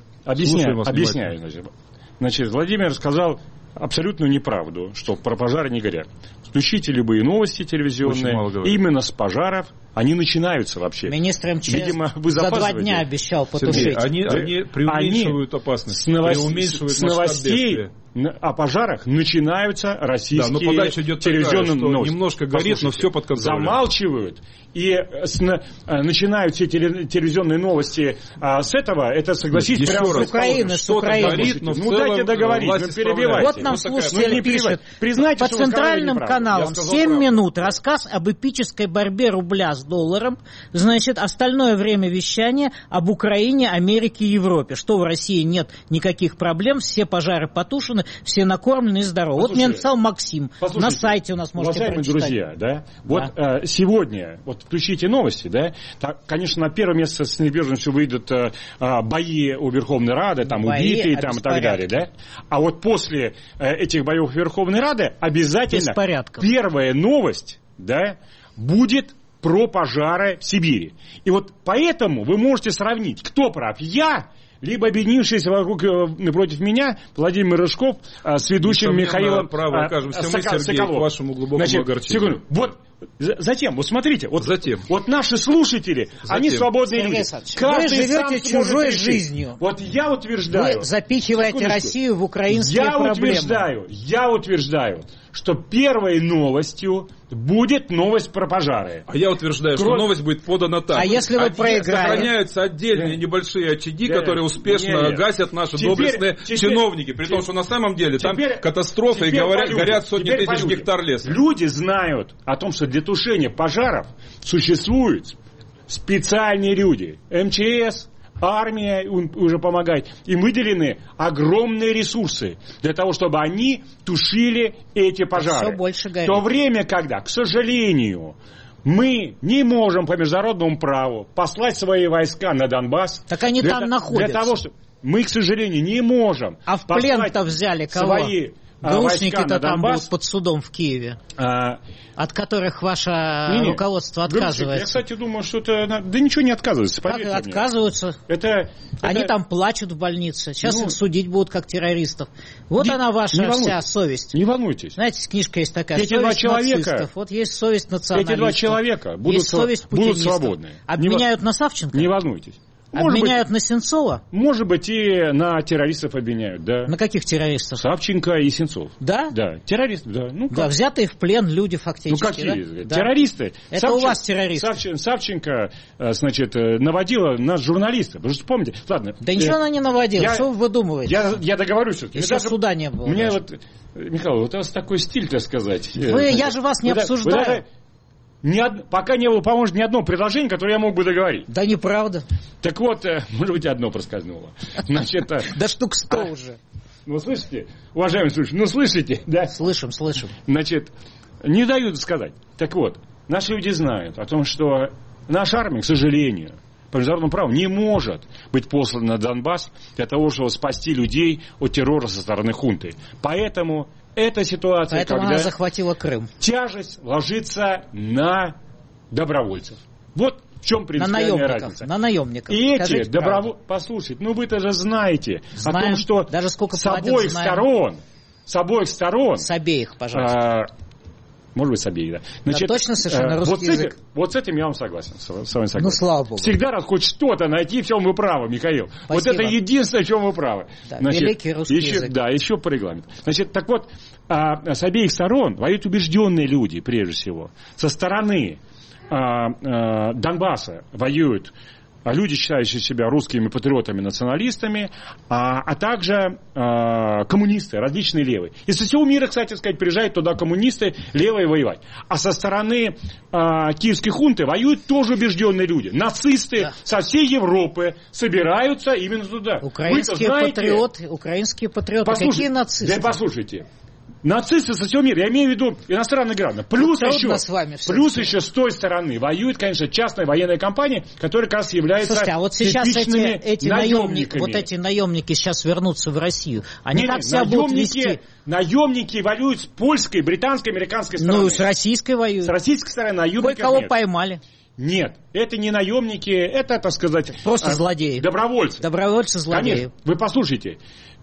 [SPEAKER 3] Объясняю. Значит, Владимир сказал абсолютную неправду, что про пожары не горят. Включите любые новости телевизионные, именно с пожаров они начинаются вообще.
[SPEAKER 1] Министр МЧС
[SPEAKER 3] видимо, вы
[SPEAKER 1] за 2 дня обещал потушить.
[SPEAKER 2] Сергей, они преуменьшивают опасность, преуменьшивают
[SPEAKER 3] с новостей о пожарах начинаются российские телевизионные новости.
[SPEAKER 2] Немножко горит, но все под контролем.
[SPEAKER 3] Замалчивают. И начинают все телевизионные новости с этого, это, согласитесь, прямо
[SPEAKER 1] с Украины, с Украины.
[SPEAKER 3] Дайте договорить, вы перебиваете.
[SPEAKER 1] Вот нам слушатели пишут, по центральным каналам 7 минут рассказ об эпической борьбе рубля с долларом, значит, остальное время вещания об Украине, Америке и Европе. Что в России нет никаких проблем, все пожары потушены, все накормлены и здоровы. Вот мне написал Максим, на сайте у нас можете прочитать.
[SPEAKER 3] Друзья, да, вот сегодня, вот включите новости, да, так, конечно, на первое место с неизбежностью выйдут бои у Верховной Рады, там убитые там, и так далее, да, а вот после этих боев Верховной Рады обязательно первая новость, да, будет про пожары в Сибири. И вот поэтому вы можете сравнить, кто прав, я, либо объединившийся напротив меня Владимир Рыжков с ведущим Михаилом Соколовым.
[SPEAKER 2] К вашему глубокому огорчению.
[SPEAKER 3] Вот затем, вот смотрите, вот наши слушатели, они свободные люди.
[SPEAKER 1] Вы живете чужой жизнью.
[SPEAKER 3] Вот я утверждаю.
[SPEAKER 1] Вы запихиваете Россию в украинские проблемы.
[SPEAKER 3] Я утверждаю, что первой новостью будет новость про пожары.
[SPEAKER 2] А я утверждаю, что новость будет подана так.
[SPEAKER 1] А если вы проиграете?
[SPEAKER 2] Сохраняются отдельные небольшие очаги, которые успешно гасят наши доблестные чиновники. При том, что на самом деле там катастрофы и горят сотни тысяч гектар леса.
[SPEAKER 3] Люди знают о том, что для тушения пожаров существуют специальные люди. МЧС, армия уже помогает. Им выделены огромные ресурсы для того, чтобы они тушили эти пожары.
[SPEAKER 1] Все больше горит.
[SPEAKER 3] В то время, когда, к сожалению, мы не можем по международному праву послать свои войска на Донбасс.
[SPEAKER 1] Так они там находятся.
[SPEAKER 3] Для того, чтобы мы, к сожалению, не можем.
[SPEAKER 1] А в плен-то взяли кого?
[SPEAKER 3] Свои
[SPEAKER 1] Гаушники-то там будут под судом в Киеве, от которых ваше руководство отказывается.
[SPEAKER 3] Я, кстати, думаю, что это... Да ничего не отказывается, поверьте мне.
[SPEAKER 1] Отказываются. Они там плачут в больнице. Сейчас их судить будут как террористов. Вот она ваша вся совесть.
[SPEAKER 3] Не волнуйтесь.
[SPEAKER 1] Знаете, книжка есть такая.
[SPEAKER 3] Эти два человека...
[SPEAKER 1] Вот есть совесть националистов.
[SPEAKER 3] Эти два человека будут свободны.
[SPEAKER 1] Обменяют на Савченко?
[SPEAKER 3] Не волнуйтесь.
[SPEAKER 1] Обменяют на Сенцова?
[SPEAKER 3] Может быть, и на террористов обменяют, да.
[SPEAKER 1] На каких террористов?
[SPEAKER 3] Савченко и Сенцов.
[SPEAKER 1] Да?
[SPEAKER 3] Да, террористы, да.
[SPEAKER 1] Да, взятые в плен люди фактически.
[SPEAKER 3] Какие? Да? Террористы.
[SPEAKER 1] Это у вас террористы.
[SPEAKER 3] Савченко, значит, наводила нас журналистов. Вы же помните? Ладно.
[SPEAKER 1] Да ничего она не наводила. Что вы выдумываете?
[SPEAKER 3] Я договорюсь.
[SPEAKER 1] Еще суда не было.
[SPEAKER 3] Мне вот, Михаил, вот у вас такой стиль, так сказать.
[SPEAKER 1] Я же вас не обсуждаю.
[SPEAKER 3] Пока не было, по-моему, ни одного предложения, которое я мог бы договорить.
[SPEAKER 1] Да неправда.
[SPEAKER 3] Так вот, может быть, одно проскользнуло. Значит,
[SPEAKER 1] да штук 100 уже.
[SPEAKER 3] Ну, слышите, уважаемые слушатели, слышите? Да?
[SPEAKER 1] Слышим.
[SPEAKER 3] Значит, не дают сказать. Так вот, наши люди знают о том, что наша армия, к сожалению, по международному праву не может быть послана на Донбасс для того, чтобы спасти людей от террора со стороны хунты. Поэтому эта ситуация, когда
[SPEAKER 1] она захватила Крым.
[SPEAKER 3] Тяжесть ложится на добровольцев. Вот в чем принципиальная разница.
[SPEAKER 1] На наемников.
[SPEAKER 3] И эти добровольцы... Послушайте, вы-то же знаете о том, что
[SPEAKER 1] даже сколько
[SPEAKER 3] с обоих сторон...
[SPEAKER 1] С обеих, пожалуйста.
[SPEAKER 3] Может быть, с обеих, да.
[SPEAKER 1] Значит, да, точно совершенно русский язык.
[SPEAKER 3] Вот с этим я вам согласен. С вами согласен.
[SPEAKER 1] Ну, слава Богу.
[SPEAKER 3] Всегда раз хоть что-то найти, в чем вы правы, Михаил.
[SPEAKER 1] Спасибо.
[SPEAKER 3] Вот это единственное, в чем вы правы.
[SPEAKER 1] Да, значит, великий русский язык.
[SPEAKER 3] Да, еще по регламенту. Значит, так вот, с обеих сторон воюют убежденные люди, прежде всего. Со стороны Донбасса воюют люди, считающие себя русскими патриотами, националистами, а также коммунисты, различные левые. И со всего мира, кстати сказать, приезжают туда коммунисты левые воевать. А со стороны киевской хунты воюют тоже убежденные люди. Нацисты со всей Европы собираются именно туда.
[SPEAKER 1] Украинские патриоты. Какие нацисты?
[SPEAKER 3] Да послушайте. Нацисты со всего мира, я имею в виду иностранные граждане. Плюс еще с той стороны воюет, конечно, частная военная компания, которая как раз является.
[SPEAKER 1] Слушайте, а вот сейчас эти наемники сейчас вернутся в Россию. Они как себя будут вести?
[SPEAKER 3] Наемники воюют с польской, британской, американской стороны.
[SPEAKER 1] Ну, с российской воюют.
[SPEAKER 3] С российской стороны наемников
[SPEAKER 1] кое-кого
[SPEAKER 3] нет.
[SPEAKER 1] поймали.
[SPEAKER 3] Нет, это не наемники, это, так сказать...
[SPEAKER 1] Просто злодеи.
[SPEAKER 3] Добровольцы.
[SPEAKER 1] Добровольцы-злодеи.
[SPEAKER 3] Конечно, вы послушайте,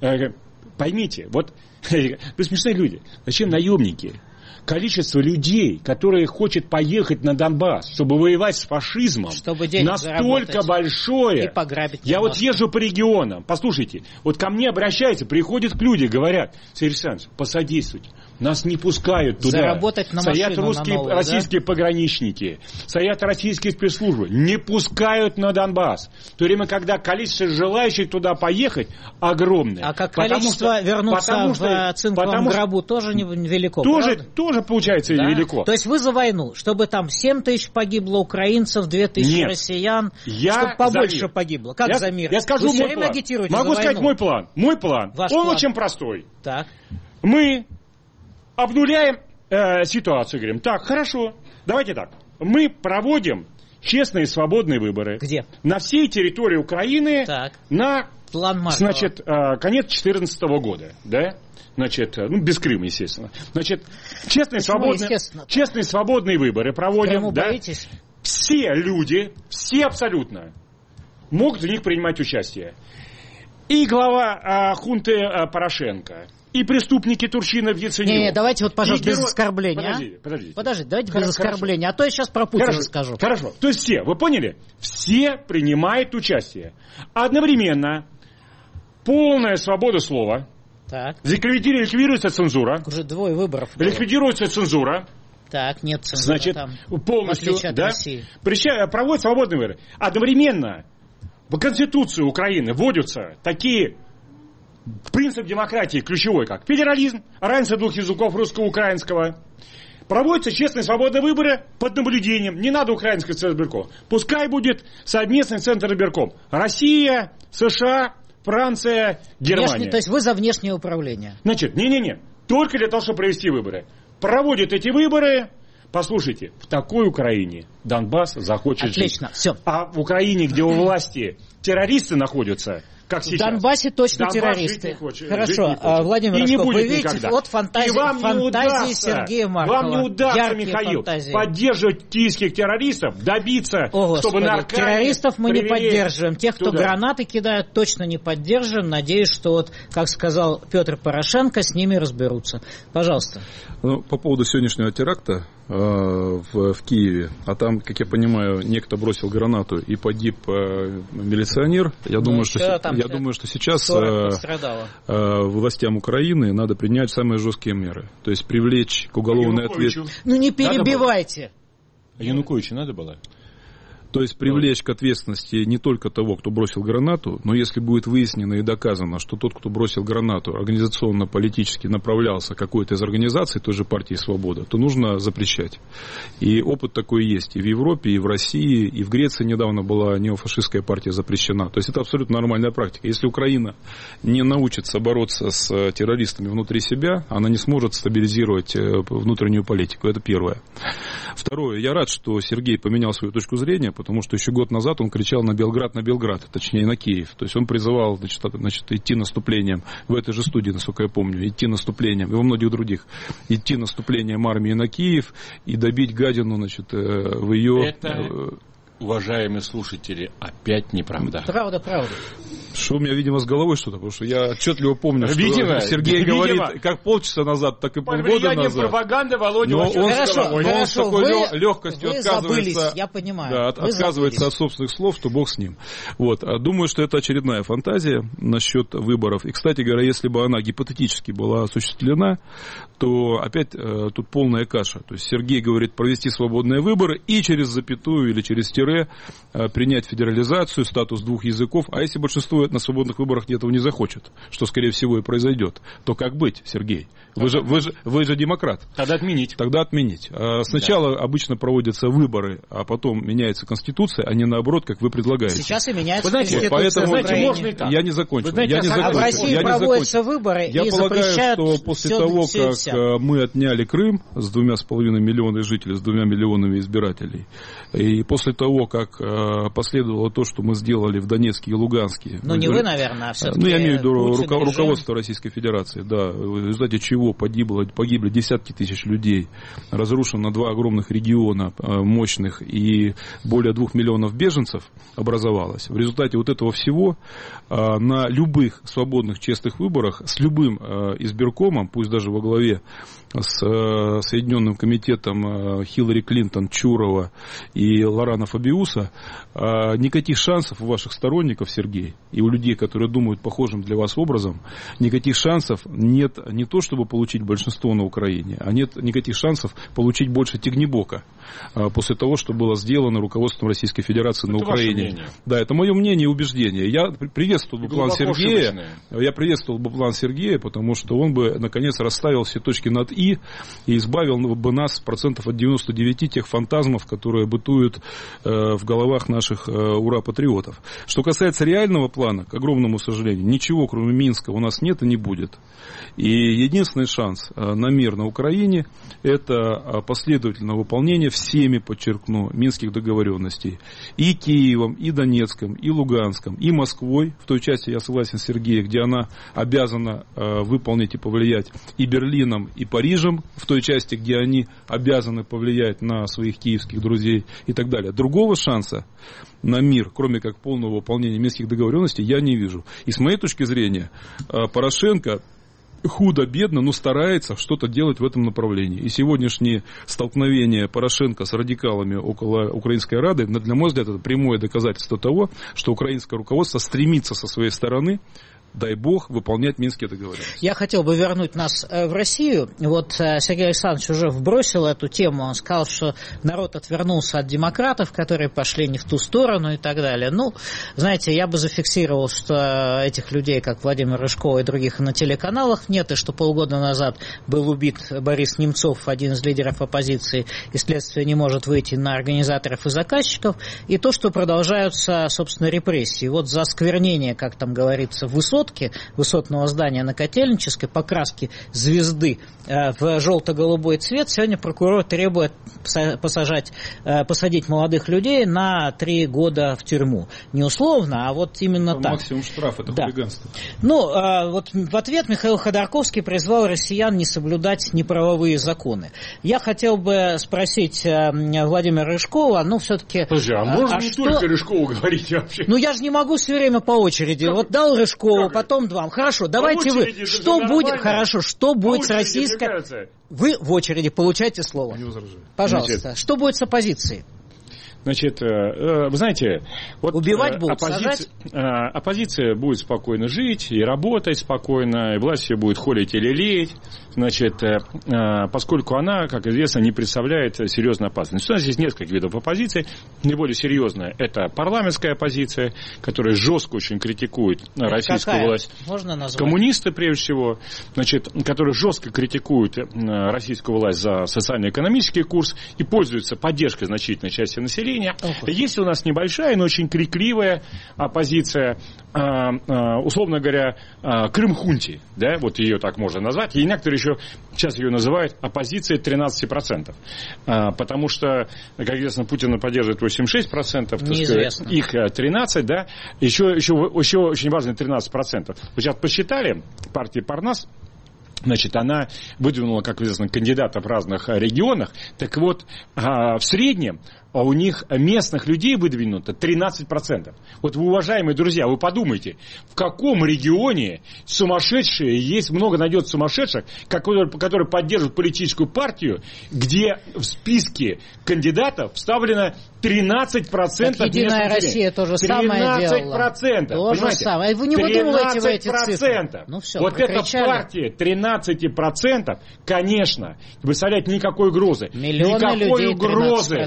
[SPEAKER 3] поймите, вот вы смешные люди. Зачем наемники? Количество людей, которые хотят поехать на Донбасс, чтобы воевать с фашизмом, настолько большое.
[SPEAKER 1] И пограбить.
[SPEAKER 3] Я вот езжу по регионам, послушайте, вот ко мне обращаются, приходят люди, говорят: Сергей Александрович, посодействуйте. Нас не пускают туда.
[SPEAKER 1] Заработать на
[SPEAKER 3] стоят
[SPEAKER 1] машину
[SPEAKER 3] русские,
[SPEAKER 1] на новую,
[SPEAKER 3] российские пограничники, стоят российские спецслужбы, не пускают на Донбасс. В то время, когда количество желающих туда поехать огромное.
[SPEAKER 1] А как количество вернуться в цинковом гробу тоже невелико,
[SPEAKER 3] тоже получается велико.
[SPEAKER 1] То есть вы за войну, чтобы там 7 тысяч погибло украинцев, 2 тысячи россиян, чтобы побольше погибло. Как за мир?
[SPEAKER 3] Я скажу
[SPEAKER 1] вы
[SPEAKER 3] мой план.
[SPEAKER 1] Могу
[SPEAKER 3] сказать мой план. Мой план. Он очень простой.
[SPEAKER 1] Так.
[SPEAKER 3] Мы обнуляем ситуацию, говорим: так, хорошо, давайте так. Мы проводим честные и свободные выборы.
[SPEAKER 1] Где?
[SPEAKER 3] На всей территории Украины.
[SPEAKER 1] Так.
[SPEAKER 3] На
[SPEAKER 1] план Маркова.
[SPEAKER 3] Значит, конец 2014 года, да? Значит, без Крыма, естественно. Значит, честные свободные выборы проводим.
[SPEAKER 1] Крыму боитесь?
[SPEAKER 3] Все люди, все абсолютно, могут в них принимать участие. И глава хунты Порошенко, и преступники Турчинов, Яценюк.
[SPEAKER 1] Не, давайте вот, пожалуйста, без оскорбления.
[SPEAKER 3] Подождите,
[SPEAKER 1] давайте без оскорбления, а то я сейчас про Путина скажу.
[SPEAKER 3] Хорошо, то есть все, вы поняли? Все принимают участие. Одновременно полная свобода слова.
[SPEAKER 1] Так.
[SPEAKER 3] Ликвидируется цензура.
[SPEAKER 1] Уже 2 выборов.
[SPEAKER 3] Ликвидируется цензура.
[SPEAKER 1] Так, нет цензуры.
[SPEAKER 3] Значит,
[SPEAKER 1] там,
[SPEAKER 3] полностью, да? Проводят свободные выборы. Одновременно в Конституцию Украины вводятся такие принцип демократии ключевой, как федерализм, равенство 2 языков русского и украинского. Проводятся честные свободные выборы под наблюдением. Не надо украинский центр избирком. Пускай будет совместный центр избирком. Россия, США, Франция, Германия.
[SPEAKER 1] То есть вы за внешнее управление?
[SPEAKER 3] Значит, не-не-не. Только для того, чтобы провести выборы. Проводят эти выборы. Послушайте, в такой Украине Донбасс захочет
[SPEAKER 1] Отлично,
[SPEAKER 3] жить.
[SPEAKER 1] все.
[SPEAKER 3] А в Украине, где у власти террористы находятся, как сейчас.
[SPEAKER 1] В Донбассе точно террористы. Хорошо, Владимир Рожков, вы видите,
[SPEAKER 3] никогда.
[SPEAKER 1] Вот фантазии Сергея Маркова.
[SPEAKER 3] Вам не удастся, Михаил, поддерживать киевских террористов, добиться, чтобы на Аркане...
[SPEAKER 1] Террористов мы не поддерживаем. Тех, кто гранаты кидают, точно не поддерживаем. Надеюсь, что, вот, как сказал Петр Порошенко, с ними разберутся. Пожалуйста.
[SPEAKER 2] Ну, по поводу сегодняшнего теракта в Киеве, а там, как я понимаю, некто бросил гранату и погиб милиционер. Я думаю, что сейчас властям Украины надо принять самые жесткие меры. То есть привлечь к уголовной ответственности.
[SPEAKER 1] Ну не перебивайте.
[SPEAKER 3] Януковичу надо было?
[SPEAKER 2] То есть привлечь к ответственности не только того, кто бросил гранату, но если будет выяснено и доказано, что тот, кто бросил гранату, организационно-политически направлялся к какой-то из организаций той же партии «Свобода», то нужно запрещать. И опыт такой есть и в Европе, и в России, и в Греции недавно была неофашистская партия запрещена. То есть это абсолютно нормальная практика. Если Украина не научится бороться с террористами внутри себя, она не сможет стабилизировать внутреннюю политику. Это первое. Второе. Я рад, что Сергей поменял свою точку зрения, потому что еще год назад он кричал на Белград, точнее на Киев. То есть он призывал идти наступлением, в этой же студии, насколько я помню, идти наступлением, и во многих других, идти наступлением армии на Киев и добить гадину, в ее...
[SPEAKER 3] Это, уважаемые слушатели, опять неправда.
[SPEAKER 1] Правда.
[SPEAKER 2] Что у меня, видимо, с головой что-то, потому что я отчетливо помню, что Сергей говорит как полчаса назад, так и полгода назад.
[SPEAKER 3] Пропаганды, Володя,
[SPEAKER 2] но он с такой легкостью отказывается,
[SPEAKER 1] я понимаю,
[SPEAKER 2] да, отказывается от собственных слов, что бог с ним. Вот. Думаю, что это очередная фантазия насчет выборов. И, кстати говоря, если бы она гипотетически была осуществлена, то опять тут полная каша. То есть Сергей говорит провести свободные выборы и через запятую или через тире принять федерализацию, статус двух языков. А если большинство на свободных выборах этого не захочет, что, скорее всего, и произойдет, то как быть, Сергей? Вы же демократ.
[SPEAKER 3] Тогда отменить.
[SPEAKER 2] Сначала обычно проводятся выборы, а потом меняется Конституция, а не наоборот, как вы предлагаете.
[SPEAKER 1] Сейчас и меняется
[SPEAKER 2] Конституция. Поэтому можно и так. Я не закончил.
[SPEAKER 1] В России проводятся выборы и запрещают.
[SPEAKER 2] Я полагаю, что после того, как мы отняли Крым с 2,5 миллиона жителей, с 2 миллионами избирателей, и после того, как последовало то, что мы сделали в Донецке и Луганске.
[SPEAKER 1] Ну, не вы, наверное, а все-таки.
[SPEAKER 2] Я имею в виду руководство Российской Федерации, да, в результате чего погибли десятки тысяч людей, разрушено 2 огромных региона мощных и более 2 миллионов беженцев образовалось. В результате вот этого всего на любых свободных, честных выборах с любым избиркомом, пусть даже во главе с Соединенным комитетом Хиллари Клинтон, Чурова и Лорана Фабиуса, никаких шансов у ваших сторонников, Сергей, и у людей, которые думают похожим для вас образом, никаких шансов нет не то, чтобы получить большинство на Украине, а нет никаких шансов получить больше тягнебока после того, что было сделано руководством Российской Федерации на Украине. Да, это мое мнение и убеждение. Я приветствовал бы план Сергея, потому что он бы, наконец, расставил все точки над «и» избавил бы нас процентов от 99 тех фантазмов, которые бытуют в головах наших ура-патриотов. Что касается реального плана, к огромному сожалению, ничего, кроме Минска, у нас нет и не будет. И единственный шанс на мир на Украине – это последовательное выполнение всеми, подчеркну, минских договоренностей. И Киевом, и Донецком, и Луганском, и Москвой, в той части, я согласен с Сергеем, где она обязана выполнить и повлиять, и Берлином, и Парижем, в той части, где они обязаны повлиять на своих киевских друзей и так далее. Другого шанса на мир, кроме как полного выполнения минских договоренностей, я не вижу. И с моей точки зрения, Порошенко худо-бедно, но старается что-то делать в этом направлении. И сегодняшние столкновения Порошенко с радикалами около Украинской Рады, для моего взгляда, это прямое доказательство того, что украинское руководство стремится со своей стороны, дай бог, выполнять Минские договоренности.
[SPEAKER 1] Я хотел бы вернуть нас в Россию. Вот Сергей Александрович уже вбросил эту тему. Он сказал, что народ отвернулся от демократов, которые пошли не в ту сторону и так далее. Ну, знаете, я бы зафиксировал, что этих людей, как Владимир Рыжков и других, на телеканалах нет, и что полгода назад был убит Борис Немцов, один из лидеров оппозиции, и следствие не может выйти на организаторов и заказчиков, и то, что продолжаются, собственно, репрессии. Вот за осквернение, как там говорится, высотного здания на Котельнической, покраски звезды в желто-голубой цвет, сегодня прокурор требует посадить молодых людей на 3 года в тюрьму. Не условно, а вот именно так.
[SPEAKER 2] Максимум штраф, это хулиганство.
[SPEAKER 1] Ну, вот в ответ Михаил Ходорковский призвал россиян не соблюдать неправовые законы. Я хотел бы спросить Владимира Рыжкова, ну, все-таки...
[SPEAKER 3] Подожди, а можно не только Рыжкову говорить вообще?
[SPEAKER 1] Ну, я же не могу все время по очереди. Вот дал Рыжкову, потом вам. Хорошо, давайте вы. Что будет, хорошо, что будет с российской... Вы в очереди получаете слово. Пожалуйста. Что будет с оппозицией?
[SPEAKER 3] Значит, вы знаете, вот
[SPEAKER 1] убивать будут, сажать?
[SPEAKER 3] Оппозиция будет спокойно жить и работать спокойно, и власть ее будет холить или лелеять, значит, поскольку она, как известно, не представляет серьезной опасности. У нас есть несколько видов оппозиции. Наиболее серьезная – это парламентская оппозиция, которая жестко очень критикует российскую власть.
[SPEAKER 1] Можно назвать?
[SPEAKER 3] Коммунисты, прежде всего, значит, которые жестко критикуют российскую власть за социально-экономический курс и пользуются поддержкой значительной части населения. Есть у нас небольшая, но очень крикливая оппозиция, условно говоря, Крым-хунти, да, вот ее так можно назвать, и некоторые еще сейчас ее называют оппозицией 13%, потому что, как известно, Путина поддерживает 86%, сказать, их 13%, да, еще очень важно 13%. Вы сейчас посчитали, партия Парнас, значит, она выдвинула, как известно, кандидатов в разных регионах. Так вот, в среднем а у них местных людей выдвинуто 13%. Вот вы, уважаемые друзья, вы подумайте, в каком регионе сумасшедшие, есть много найдется сумасшедших, которые поддерживают политическую партию, где в списке кандидатов вставлено 13%
[SPEAKER 1] так Единая Россия то же самое делала.
[SPEAKER 3] 13%.
[SPEAKER 1] То же самое. Вы не выдумываете в эти цифры.
[SPEAKER 3] Ну все, вот эта партия 13%, конечно, не представляет никакой угрозы. Никакой угрозы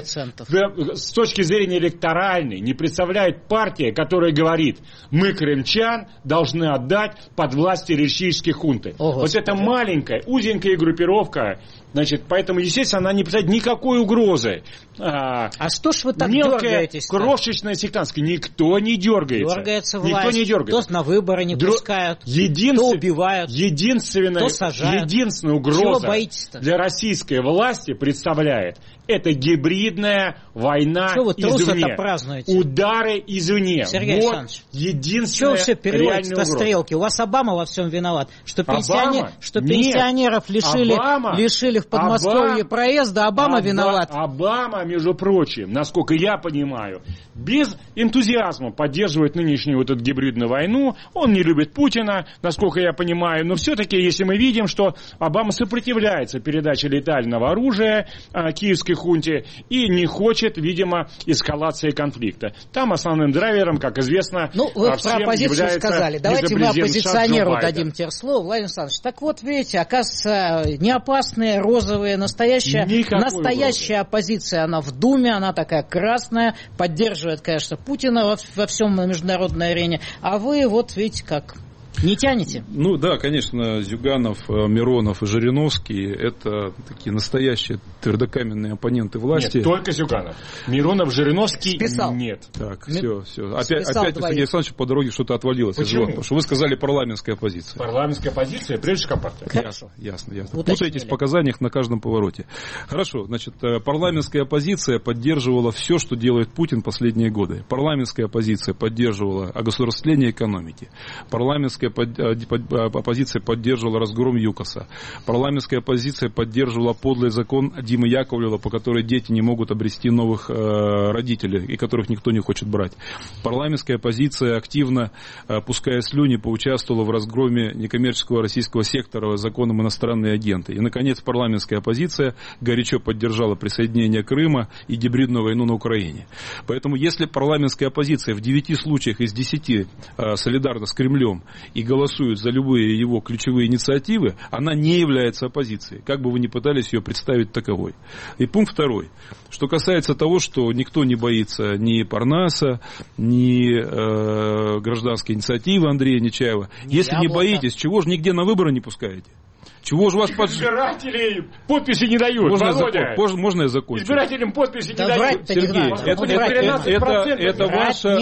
[SPEAKER 3] с точки зрения электоральной не представляет партия, которая говорит, мы, крымчан, должны отдать под власть террористической хунты. Вот эта маленькая, узенькая группировка, значит, поэтому, естественно, она не представляет никакой угрозы.
[SPEAKER 1] А что ж вы так
[SPEAKER 3] мелкая,
[SPEAKER 1] дергаетесь?
[SPEAKER 3] Крошечная сектантская. Никто не дергается.
[SPEAKER 1] Дергается власть.
[SPEAKER 3] Никто не дергается.
[SPEAKER 1] То на выборы не пускают, то убивают, то сажают.
[SPEAKER 3] Единственная угроза для российской власти представляет это гибридная война извне. Удары извне.
[SPEAKER 1] Сергей Александрович,
[SPEAKER 3] единственная
[SPEAKER 1] чего все переводите на стрелки? У вас Обама во всем виноват. Что пенсионеров лишили в Подмосковье проезда, Обама виноват.
[SPEAKER 3] Обама, между прочим, насколько я понимаю, без энтузиазма поддерживает нынешнюю вот эту гибридную войну. Он не любит Путина, насколько я понимаю. Но все-таки, если мы видим, что Обама сопротивляется передаче летального оружия киевской хунте и не хочет, видимо, эскалации конфликта. Там основным драйвером, как известно,
[SPEAKER 1] вы про оппозицию сказали. Давайте мы оппозиционеру дадим теперь слово. Владимир Александрович, так вот, видите, оказывается, не опасные, розовые, настоящая оппозиция. Она в Думе, она такая красная, поддерживает, конечно, Путина во всем на международной арене. А вы, вот видите, как... Не тянете?
[SPEAKER 2] Ну да, конечно, Зюганов, Миронов и Жириновский – это такие настоящие твердокаменные оппоненты власти.
[SPEAKER 3] Нет, только Зюганов. Миронов, Жириновский
[SPEAKER 1] списал.
[SPEAKER 2] Нет. Так, все. Опять у Сергея Александровича по дороге что-то отвалилось.
[SPEAKER 3] Почему?
[SPEAKER 2] Потому что вы сказали парламентская оппозиция.
[SPEAKER 3] Парламентская оппозиция, прежде всего Компартия.
[SPEAKER 2] Хорошо. Ясно. Путаетесь в показаниях на каждом повороте. Хорошо, значит, парламентская оппозиция поддерживала все, что делает Путин последние годы. Парламентская оппозиция поддерживала огосударствление экономики. Парламентская оппозиция поддерживала разгром ЮКОСа. Парламентская оппозиция поддерживала подлый закон Димы Яковлева, по которой дети не могут обрести новых родителей, и которых никто не хочет брать. Парламентская оппозиция активно, пуская слюни, поучаствовала в разгроме некоммерческого российского сектора законом иностранные агенты. И, наконец, парламентская оппозиция горячо поддержала присоединение Крыма и гибридную войну на Украине. Поэтому, если парламентская оппозиция в 9 случаях из 10 солидарна с Кремлем и голосуют за любые его ключевые инициативы, она не является оппозицией, как бы вы ни пытались ее представить таковой. И пункт второй. Что касается того, что никто не боится ни Парнаса, ни гражданской инициативы Андрея Нечаева. Если не боитесь, чего же нигде на выборы не пускаете? Чего же вас
[SPEAKER 3] избирателей подписи не дают,
[SPEAKER 2] можно я закончу?
[SPEAKER 3] Избирателям подписи не дают.
[SPEAKER 2] Сергей, это ваша...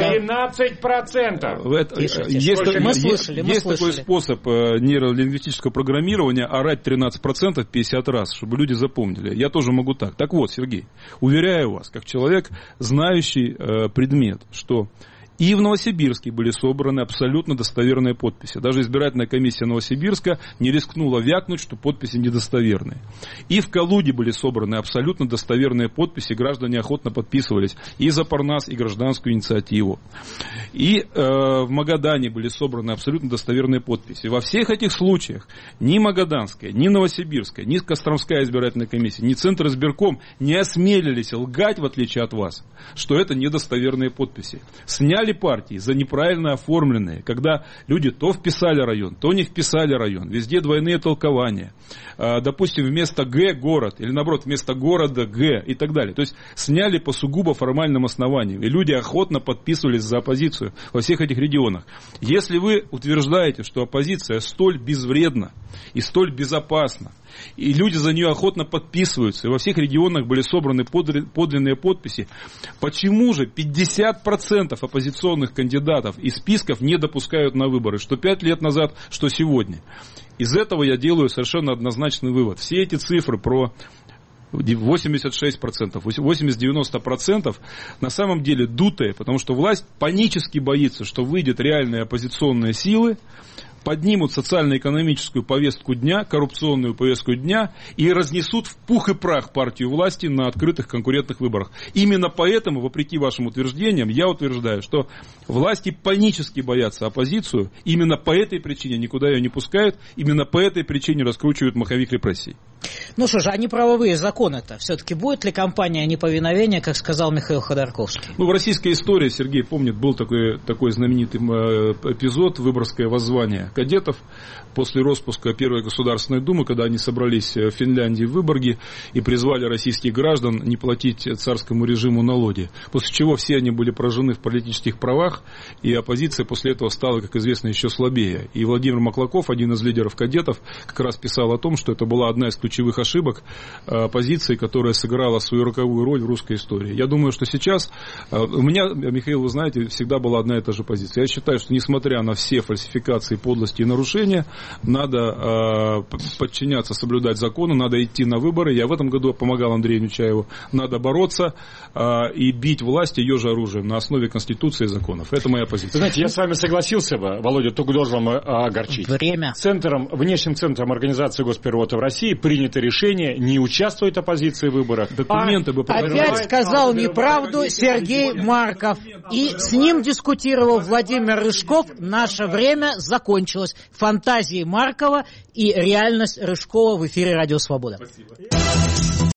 [SPEAKER 3] 13%.
[SPEAKER 2] Есть такой способ нейролингвистического программирования орать 13% 50 раз, чтобы люди запомнили. Я тоже могу так. Так вот, Сергей, уверяю вас, как человек, знающий предмет, что... И в Новосибирске были собраны абсолютно достоверные подписи. Даже избирательная комиссия Новосибирска не рискнула вякнуть, что подписи недостоверные. И в Калуге были собраны абсолютно достоверные подписи. Граждане охотно подписывались и за Парнас, и гражданскую инициативу. И в Магадане были собраны абсолютно достоверные подписи. Во всех этих случаях ни Магаданская, ни Новосибирская, ни Костромская избирательная комиссия, ни Центр избирком не осмелились лгать, в отличие от вас, что это недостоверные подписи. Сняли партии за неправильно оформленные, когда люди то вписали район, то не вписали район. Везде двойные толкования. Допустим, вместо Г город, или наоборот, вместо города Г и так далее. То есть сняли по сугубо формальным основаниям. И люди охотно подписывались за оппозицию во всех этих регионах. Если вы утверждаете, что оппозиция столь безвредна и столь безопасна, и люди за нее охотно подписываются, и во всех регионах были собраны подлинные подписи, почему же 50% оппозиционных кандидатов из списков не допускают на выборы, что 5 лет назад, что сегодня? Из этого я делаю совершенно однозначный вывод. Все эти цифры про 86%, 80-90% на самом деле дутые, потому что власть панически боится, что выйдут реальные оппозиционные силы, поднимут социально-экономическую повестку дня, коррупционную повестку дня и разнесут в пух и прах партию власти на открытых конкурентных выборах. Именно поэтому, вопреки вашим утверждениям, я утверждаю, что власти панически боятся оппозицию, именно по этой причине никуда ее не пускают, именно по этой причине раскручивают маховик репрессий.
[SPEAKER 1] Ну что же, а неправовые законы-то? Все-таки будет ли кампания неповиновения, как сказал Михаил Ходорковский?
[SPEAKER 2] Ну, в российской истории, Сергей помнит, был такой знаменитый эпизод, Выборгское воззвание кадетов после распуска Первой Государственной Думы, когда они собрались в Финляндии, в Выборге, и призвали российских граждан не платить царскому режиму налоги. После чего все они были поражены в политических правах, и оппозиция после этого стала, как известно, еще слабее. И Владимир Маклаков, один из лидеров кадетов, как раз писал о том, что это была одна из ключевых ошибок оппозиции, которая сыграла свою роковую роль в русской истории. Я думаю, что сейчас у меня, Михаил, вы знаете, всегда была одна и та же позиция. Я считаю, что несмотря на все фальсификации, подлости и нарушения, надо подчиняться, соблюдать закону, надо идти на выборы. Я в этом году помогал Андрею Нечаеву. Надо бороться и бить власть ее же оружием на основе Конституции и законов. Это моя позиция.
[SPEAKER 3] Знаете, я с вами согласился бы, Володя, только должен вам огорчить.
[SPEAKER 1] Время.
[SPEAKER 3] Внешним центром организации госперевода в России принято решение не участвовать оппозиции в выборах.
[SPEAKER 2] Документы бы
[SPEAKER 1] опять сказал неправду Сергей Марков. И с ним дискутировал Владимир Рыжков. Наше время закончилось. Фантазии Маркова и реальность Рыжкова в эфире «Радио Свобода».
[SPEAKER 2] Спасибо.